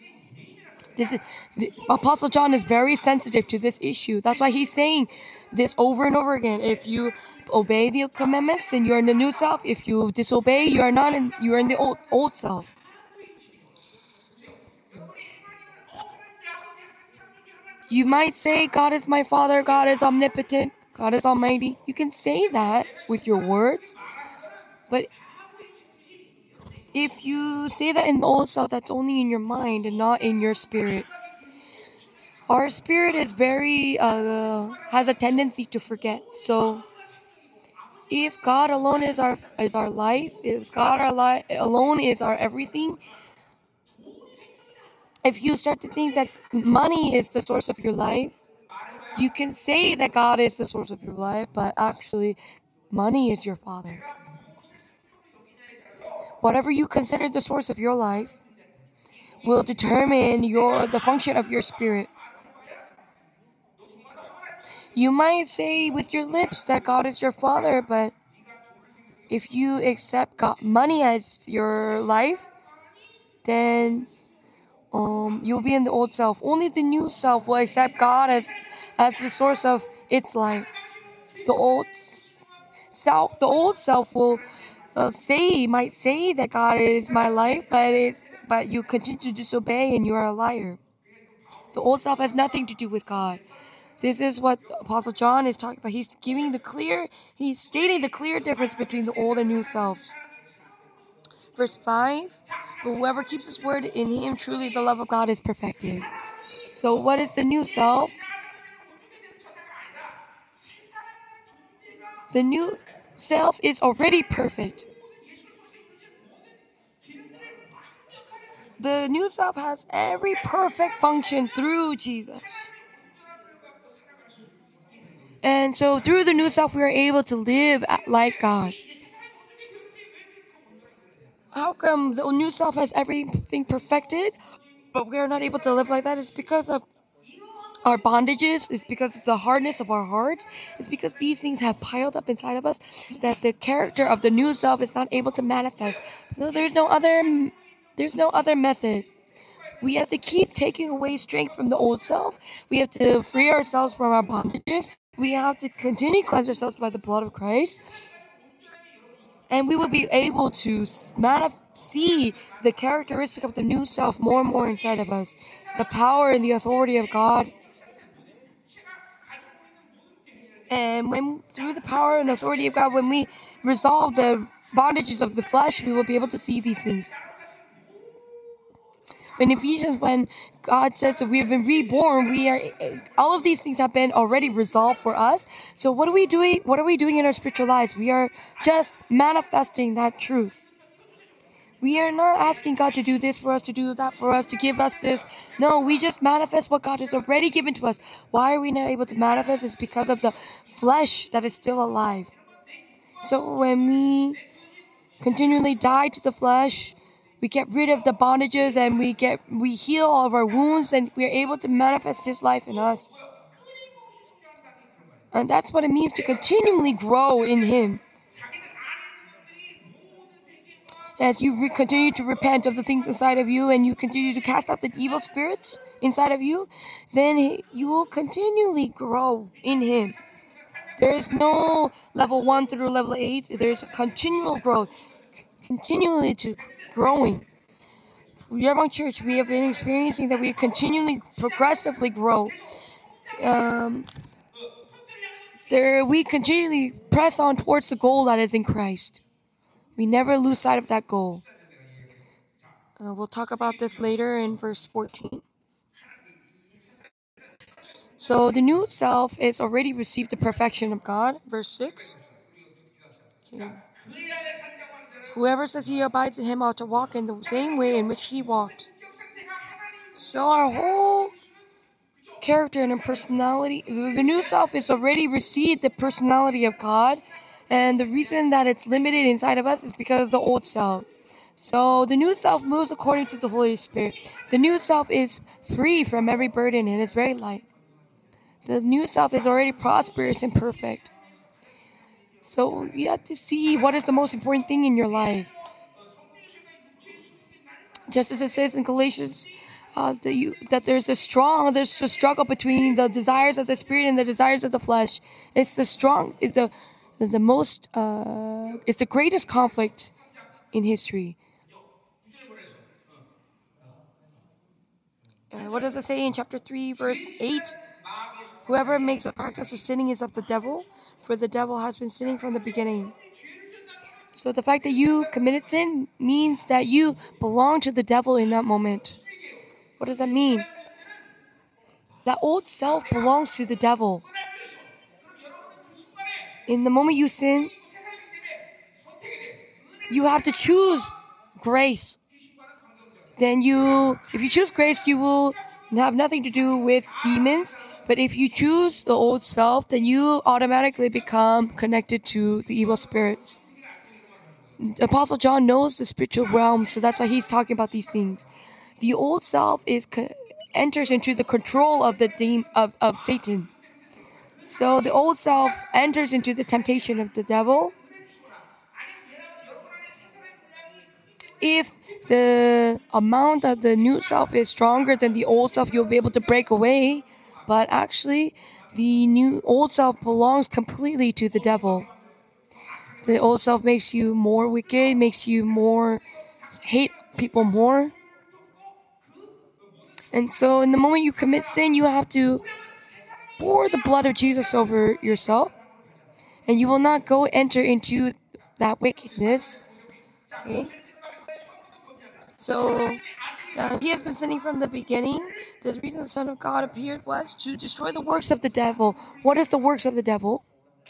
The Apostle John is very sensitive to this issue. That's why he's saying this over and over again. If you obey the commandments, then you're in the new self. If you disobey, you're in the old self. You might say, God is my Father, God is omnipotent, God is almighty. You can say that with your words, but if you say that in the old self, that's only in your mind and not in your spirit. Our spirit is has a tendency to forget. So if God alone is our life, if God alone is our everything, if you start to think that money is the source of your life, you can say that God is the source of your life, but actually, money is your father. Whatever you consider the source of your life will determine the function of your spirit. You might say with your lips that God is your father, but if you accept money as your life, then you'll be in the old self. Only the new self will accept God as the source of its life. The old self will might say that God is my life, but you continue to disobey and you are a liar. The old self has nothing to do with God. This is what Apostle John is talking about. He's stating the clear difference between the old and new selves. Verse 5, but whoever keeps his word, in him truly the love of God is perfected. So what is the new self? The new self is already perfect. The new self has every perfect function through Jesus. And so through the new self, we are able to live like God. How come the new self has everything perfected, but we are not able to live like that? It's because of our bondages. It's because of the hardness of our hearts. It's because these things have piled up inside of us that the character of the new self is not able to manifest. So there's no other method. We have to keep taking away strength from the old self. We have to free ourselves from our bondages. We have to continue to cleanse ourselves by the blood of Christ. And we will be able to see the characteristic of the new self more and more inside of us. The power and the authority of God. And through the power and authority of God, when we resolve the bondages of the flesh, we will be able to see these things. In Ephesians, when God says that we have been reborn, all of these things have been already resolved for us. So what are we doing? What are we doing in our spiritual lives? We are just manifesting that truth. We are not asking God to do this for us, to do that for us, to give us this. No, we just manifest what God has already given to us. Why are we not able to manifest? It's because of the flesh that is still alive. So when we continually die to the flesh, we get rid of the bondages and we heal all of our wounds, and we are able to manifest His life in us. And that's what it means to continually grow in Him. As you continue to repent of the things inside of you and you continue to cast out the evil spirits inside of you, then you will continually grow in Him. There is no level 1 through level 8. There's a continual growth, continually to growing. Yerbang Church, we have been experiencing that we continually, progressively grow. We continually press on towards the goal that is in Christ. We never lose sight of that goal. We'll talk about this later in verse 14. So the new self is already received the perfection of God. Verse 6. Okay. Whoever says he abides in Him ought to walk in the same way in which He walked. So our whole character and personality, the new self is already received the personality of God. And the reason that it's limited inside of us is because of the old self. So the new self moves according to the Holy Spirit. The new self is free from every burden and is very light. The new self is already prosperous and perfect. So you have to see what is the most important thing in your life. Just as it says in Galatians, that there's a struggle between the desires of the spirit and the desires of the flesh. It's the greatest conflict in history. What does it say in chapter 3, verse 8? Whoever makes a practice of sinning is of the devil, for the devil has been sinning from the beginning. So the fact that you committed sin means that you belong to the devil in that moment. What does that mean? That old self belongs to the devil. In the moment you sin, you have to choose grace. Then if you choose grace, you will have nothing to do with demons. But if you choose the old self, then you automatically become connected to the evil spirits. Apostle John knows the spiritual realm, so that's why he's talking about these things. The old self enters into the control of of Satan. So the old self enters into the temptation of the devil. If the amount of the new self is stronger than the old self, you'll be able to break away. But actually, the old self belongs completely to the devil. The old self makes you more wicked, makes you hate people more. And so in the moment you commit sin, you have to pour the blood of Jesus over yourself, and you will not go enter into that wickedness. Okay? So, he has been sinning from the beginning. The reason the Son of God appeared was to destroy the works of the devil. What is the works of the devil?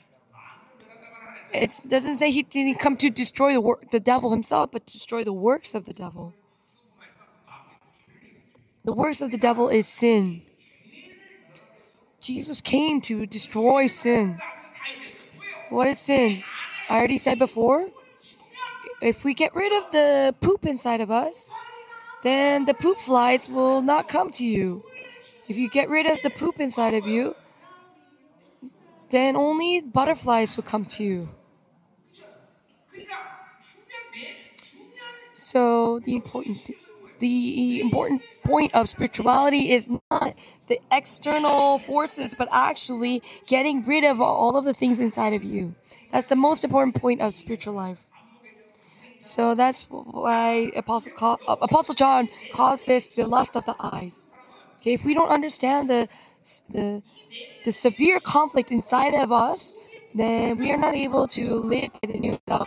It doesn't say he didn't come to destroy the devil himself, but to destroy the works of the devil. The works of the devil is sin. Jesus came to destroy sin. What is sin? I already said before, if we get rid of the poop inside of us, then the poop flies will not come to you. If you get rid of the poop inside of you, then only butterflies will come to you. So the important point of spirituality is not the external forces, but actually getting rid of all of the things inside of you. That's the most important point of spiritual life. So that's why Apostle John calls this the lust of the eyes. Okay, if we don't understand the severe conflict inside of us, then we are not able to live by the new self.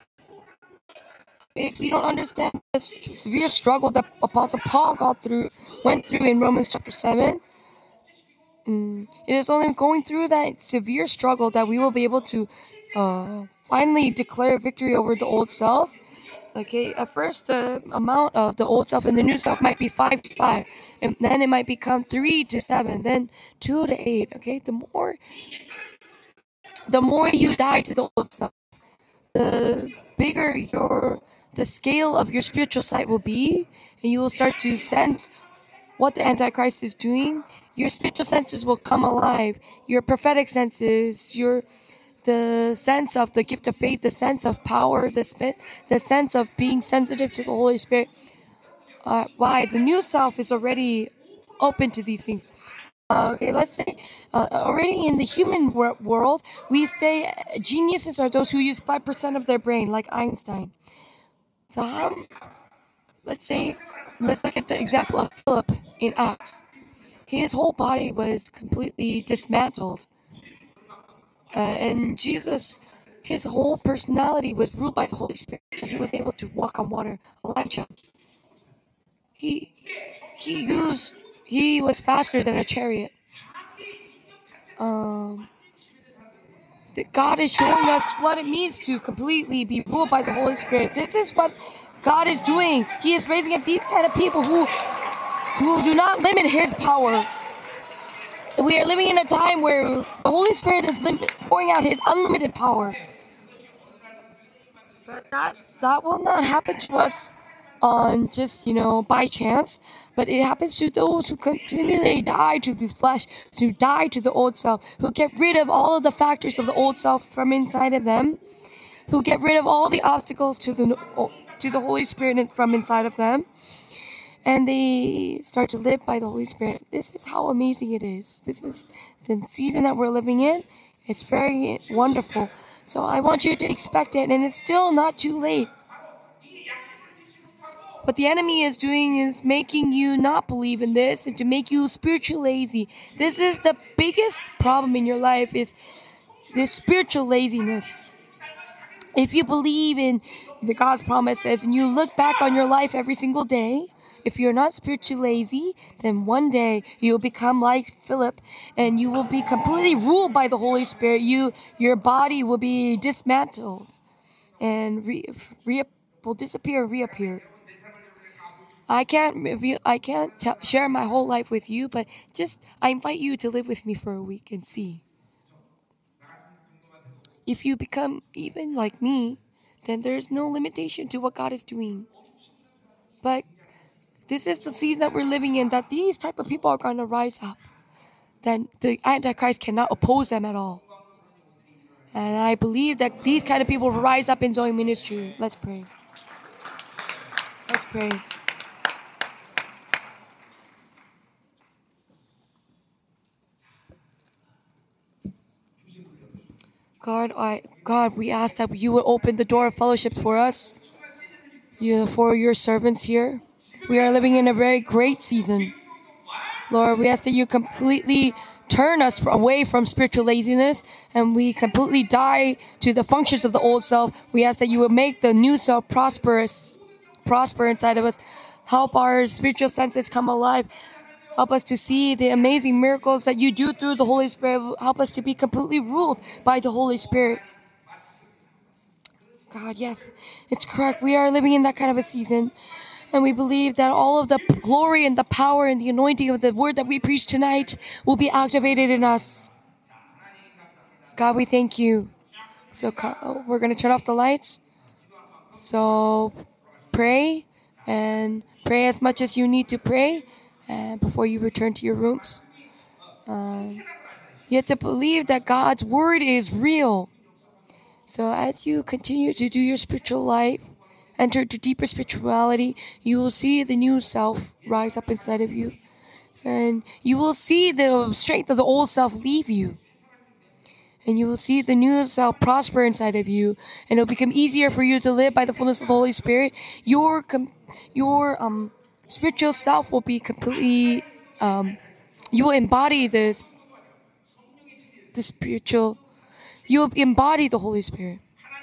If we don't understand the severe struggle that Apostle Paul went through in Romans chapter 7, it is only going through that severe struggle that we will be able to finally declare victory over the old self. Okay, at first the amount of the old self and the new self might be 5 to 5, and then it might become 3 to 7, then 2 to 8. Okay, the more you die to the old self, the bigger the scale of your spiritual sight will be, and you will start to sense what the Antichrist is doing. Your spiritual senses will come alive. Your prophetic senses, the sense of the gift of faith, the sense of power, the sense of being sensitive to the Holy Spirit. Why? The new self is already open to these things. Okay, let's say already in the human world, we say geniuses are those who use 5% of their brain, like Einstein. So let's look at the example of Philip in Acts. His whole body was completely dismantled. And Jesus, his whole personality was ruled by the Holy Spirit. So he was able to walk on water. Elijah, he was faster than a chariot. God is showing us what it means to completely be ruled by the Holy Spirit. This is what God is doing. He is raising up these kind of people who do not limit His power. We are living in a time where the Holy Spirit is pouring out His unlimited power. But that will not happen to us on just, by chance. But it happens to those who continually die to the flesh, who die to the old self, who get rid of all of the factors of the old self from inside of them, who get rid of all the obstacles to the Holy Spirit from inside of them. And they start to live by the Holy Spirit. This is how amazing it is. This is the season that we're living in. It's very wonderful. So I want you to expect it, and it's still not too late. What the enemy is doing is making you not believe in this and to make you spiritually lazy. This is the biggest problem in your life, is this spiritual laziness. If you believe in the God's promises and you look back on your life every single day, if you're not spiritually lazy, then one day you'll become like Philip and you will be completely ruled by the Holy Spirit. Your body will be dismantled and will disappear and reappear. I can't share my whole life with you, but I invite you to live with me for a week and see. If you become even like me, then there's no limitation to what God is doing. But this is the season that we're living in, that these type of people are going to rise up. Then the Antichrist cannot oppose them at all. And I believe that these kind of people will rise up in Zoe Ministry. Let's pray. Let's pray. God, we ask that you would open the door of fellowship for us, for your servants here. We are living in a very great season. Lord, we ask that you completely turn us away from spiritual laziness and we completely die to the functions of the old self. We ask that you would make the new self prosper inside of us. Help our spiritual senses come alive. Help us to see the amazing miracles that you do through the Holy Spirit. Help us to be completely ruled by the Holy Spirit. God, yes, it's correct. We are living in that kind of a season. And we believe that all of the glory and the power and the anointing of the word that we preach tonight will be activated in us. God, we thank you. So we're going to turn off the lights. So pray and pray as much as you need to pray before you return to your rooms. You have to believe that God's word is real. So as you continue to do your spiritual life, enter into deeper spirituality, you will see the new self rise up inside of you. And you will see the strength of the old self leave you. And you will see the new self prosper inside of you. And it will become easier for you to live by the fullness of the Holy Spirit. Your spiritual self will be completely... you will embody the spiritual... You will embody the Holy Spirit.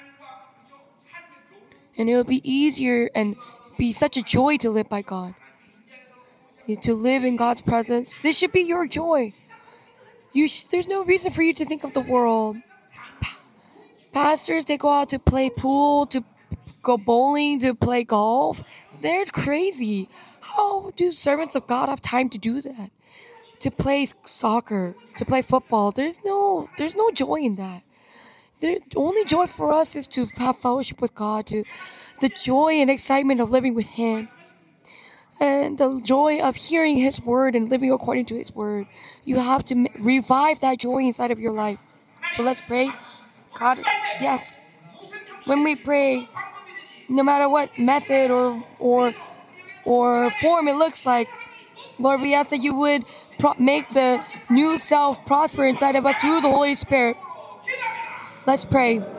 And it will be easier and be such a joy to live by God. To live in God's presence. This should be your joy. There's no reason for you to think of the world. Pastors, they go out to play pool, to go bowling, to play golf. They're crazy. How do servants of God have time to do that? To play soccer, to play football. There's no joy in that. The only joy for us is to have fellowship with God, to the joy and excitement of living with Him, and the joy of hearing His word and living according to His word. You have to revive that joy inside of your life. So let's pray. God, yes, when we pray, no matter what method or form it looks like, Lord, we ask that you would make the new self prosper inside of us through the Holy Spirit. Let's pray.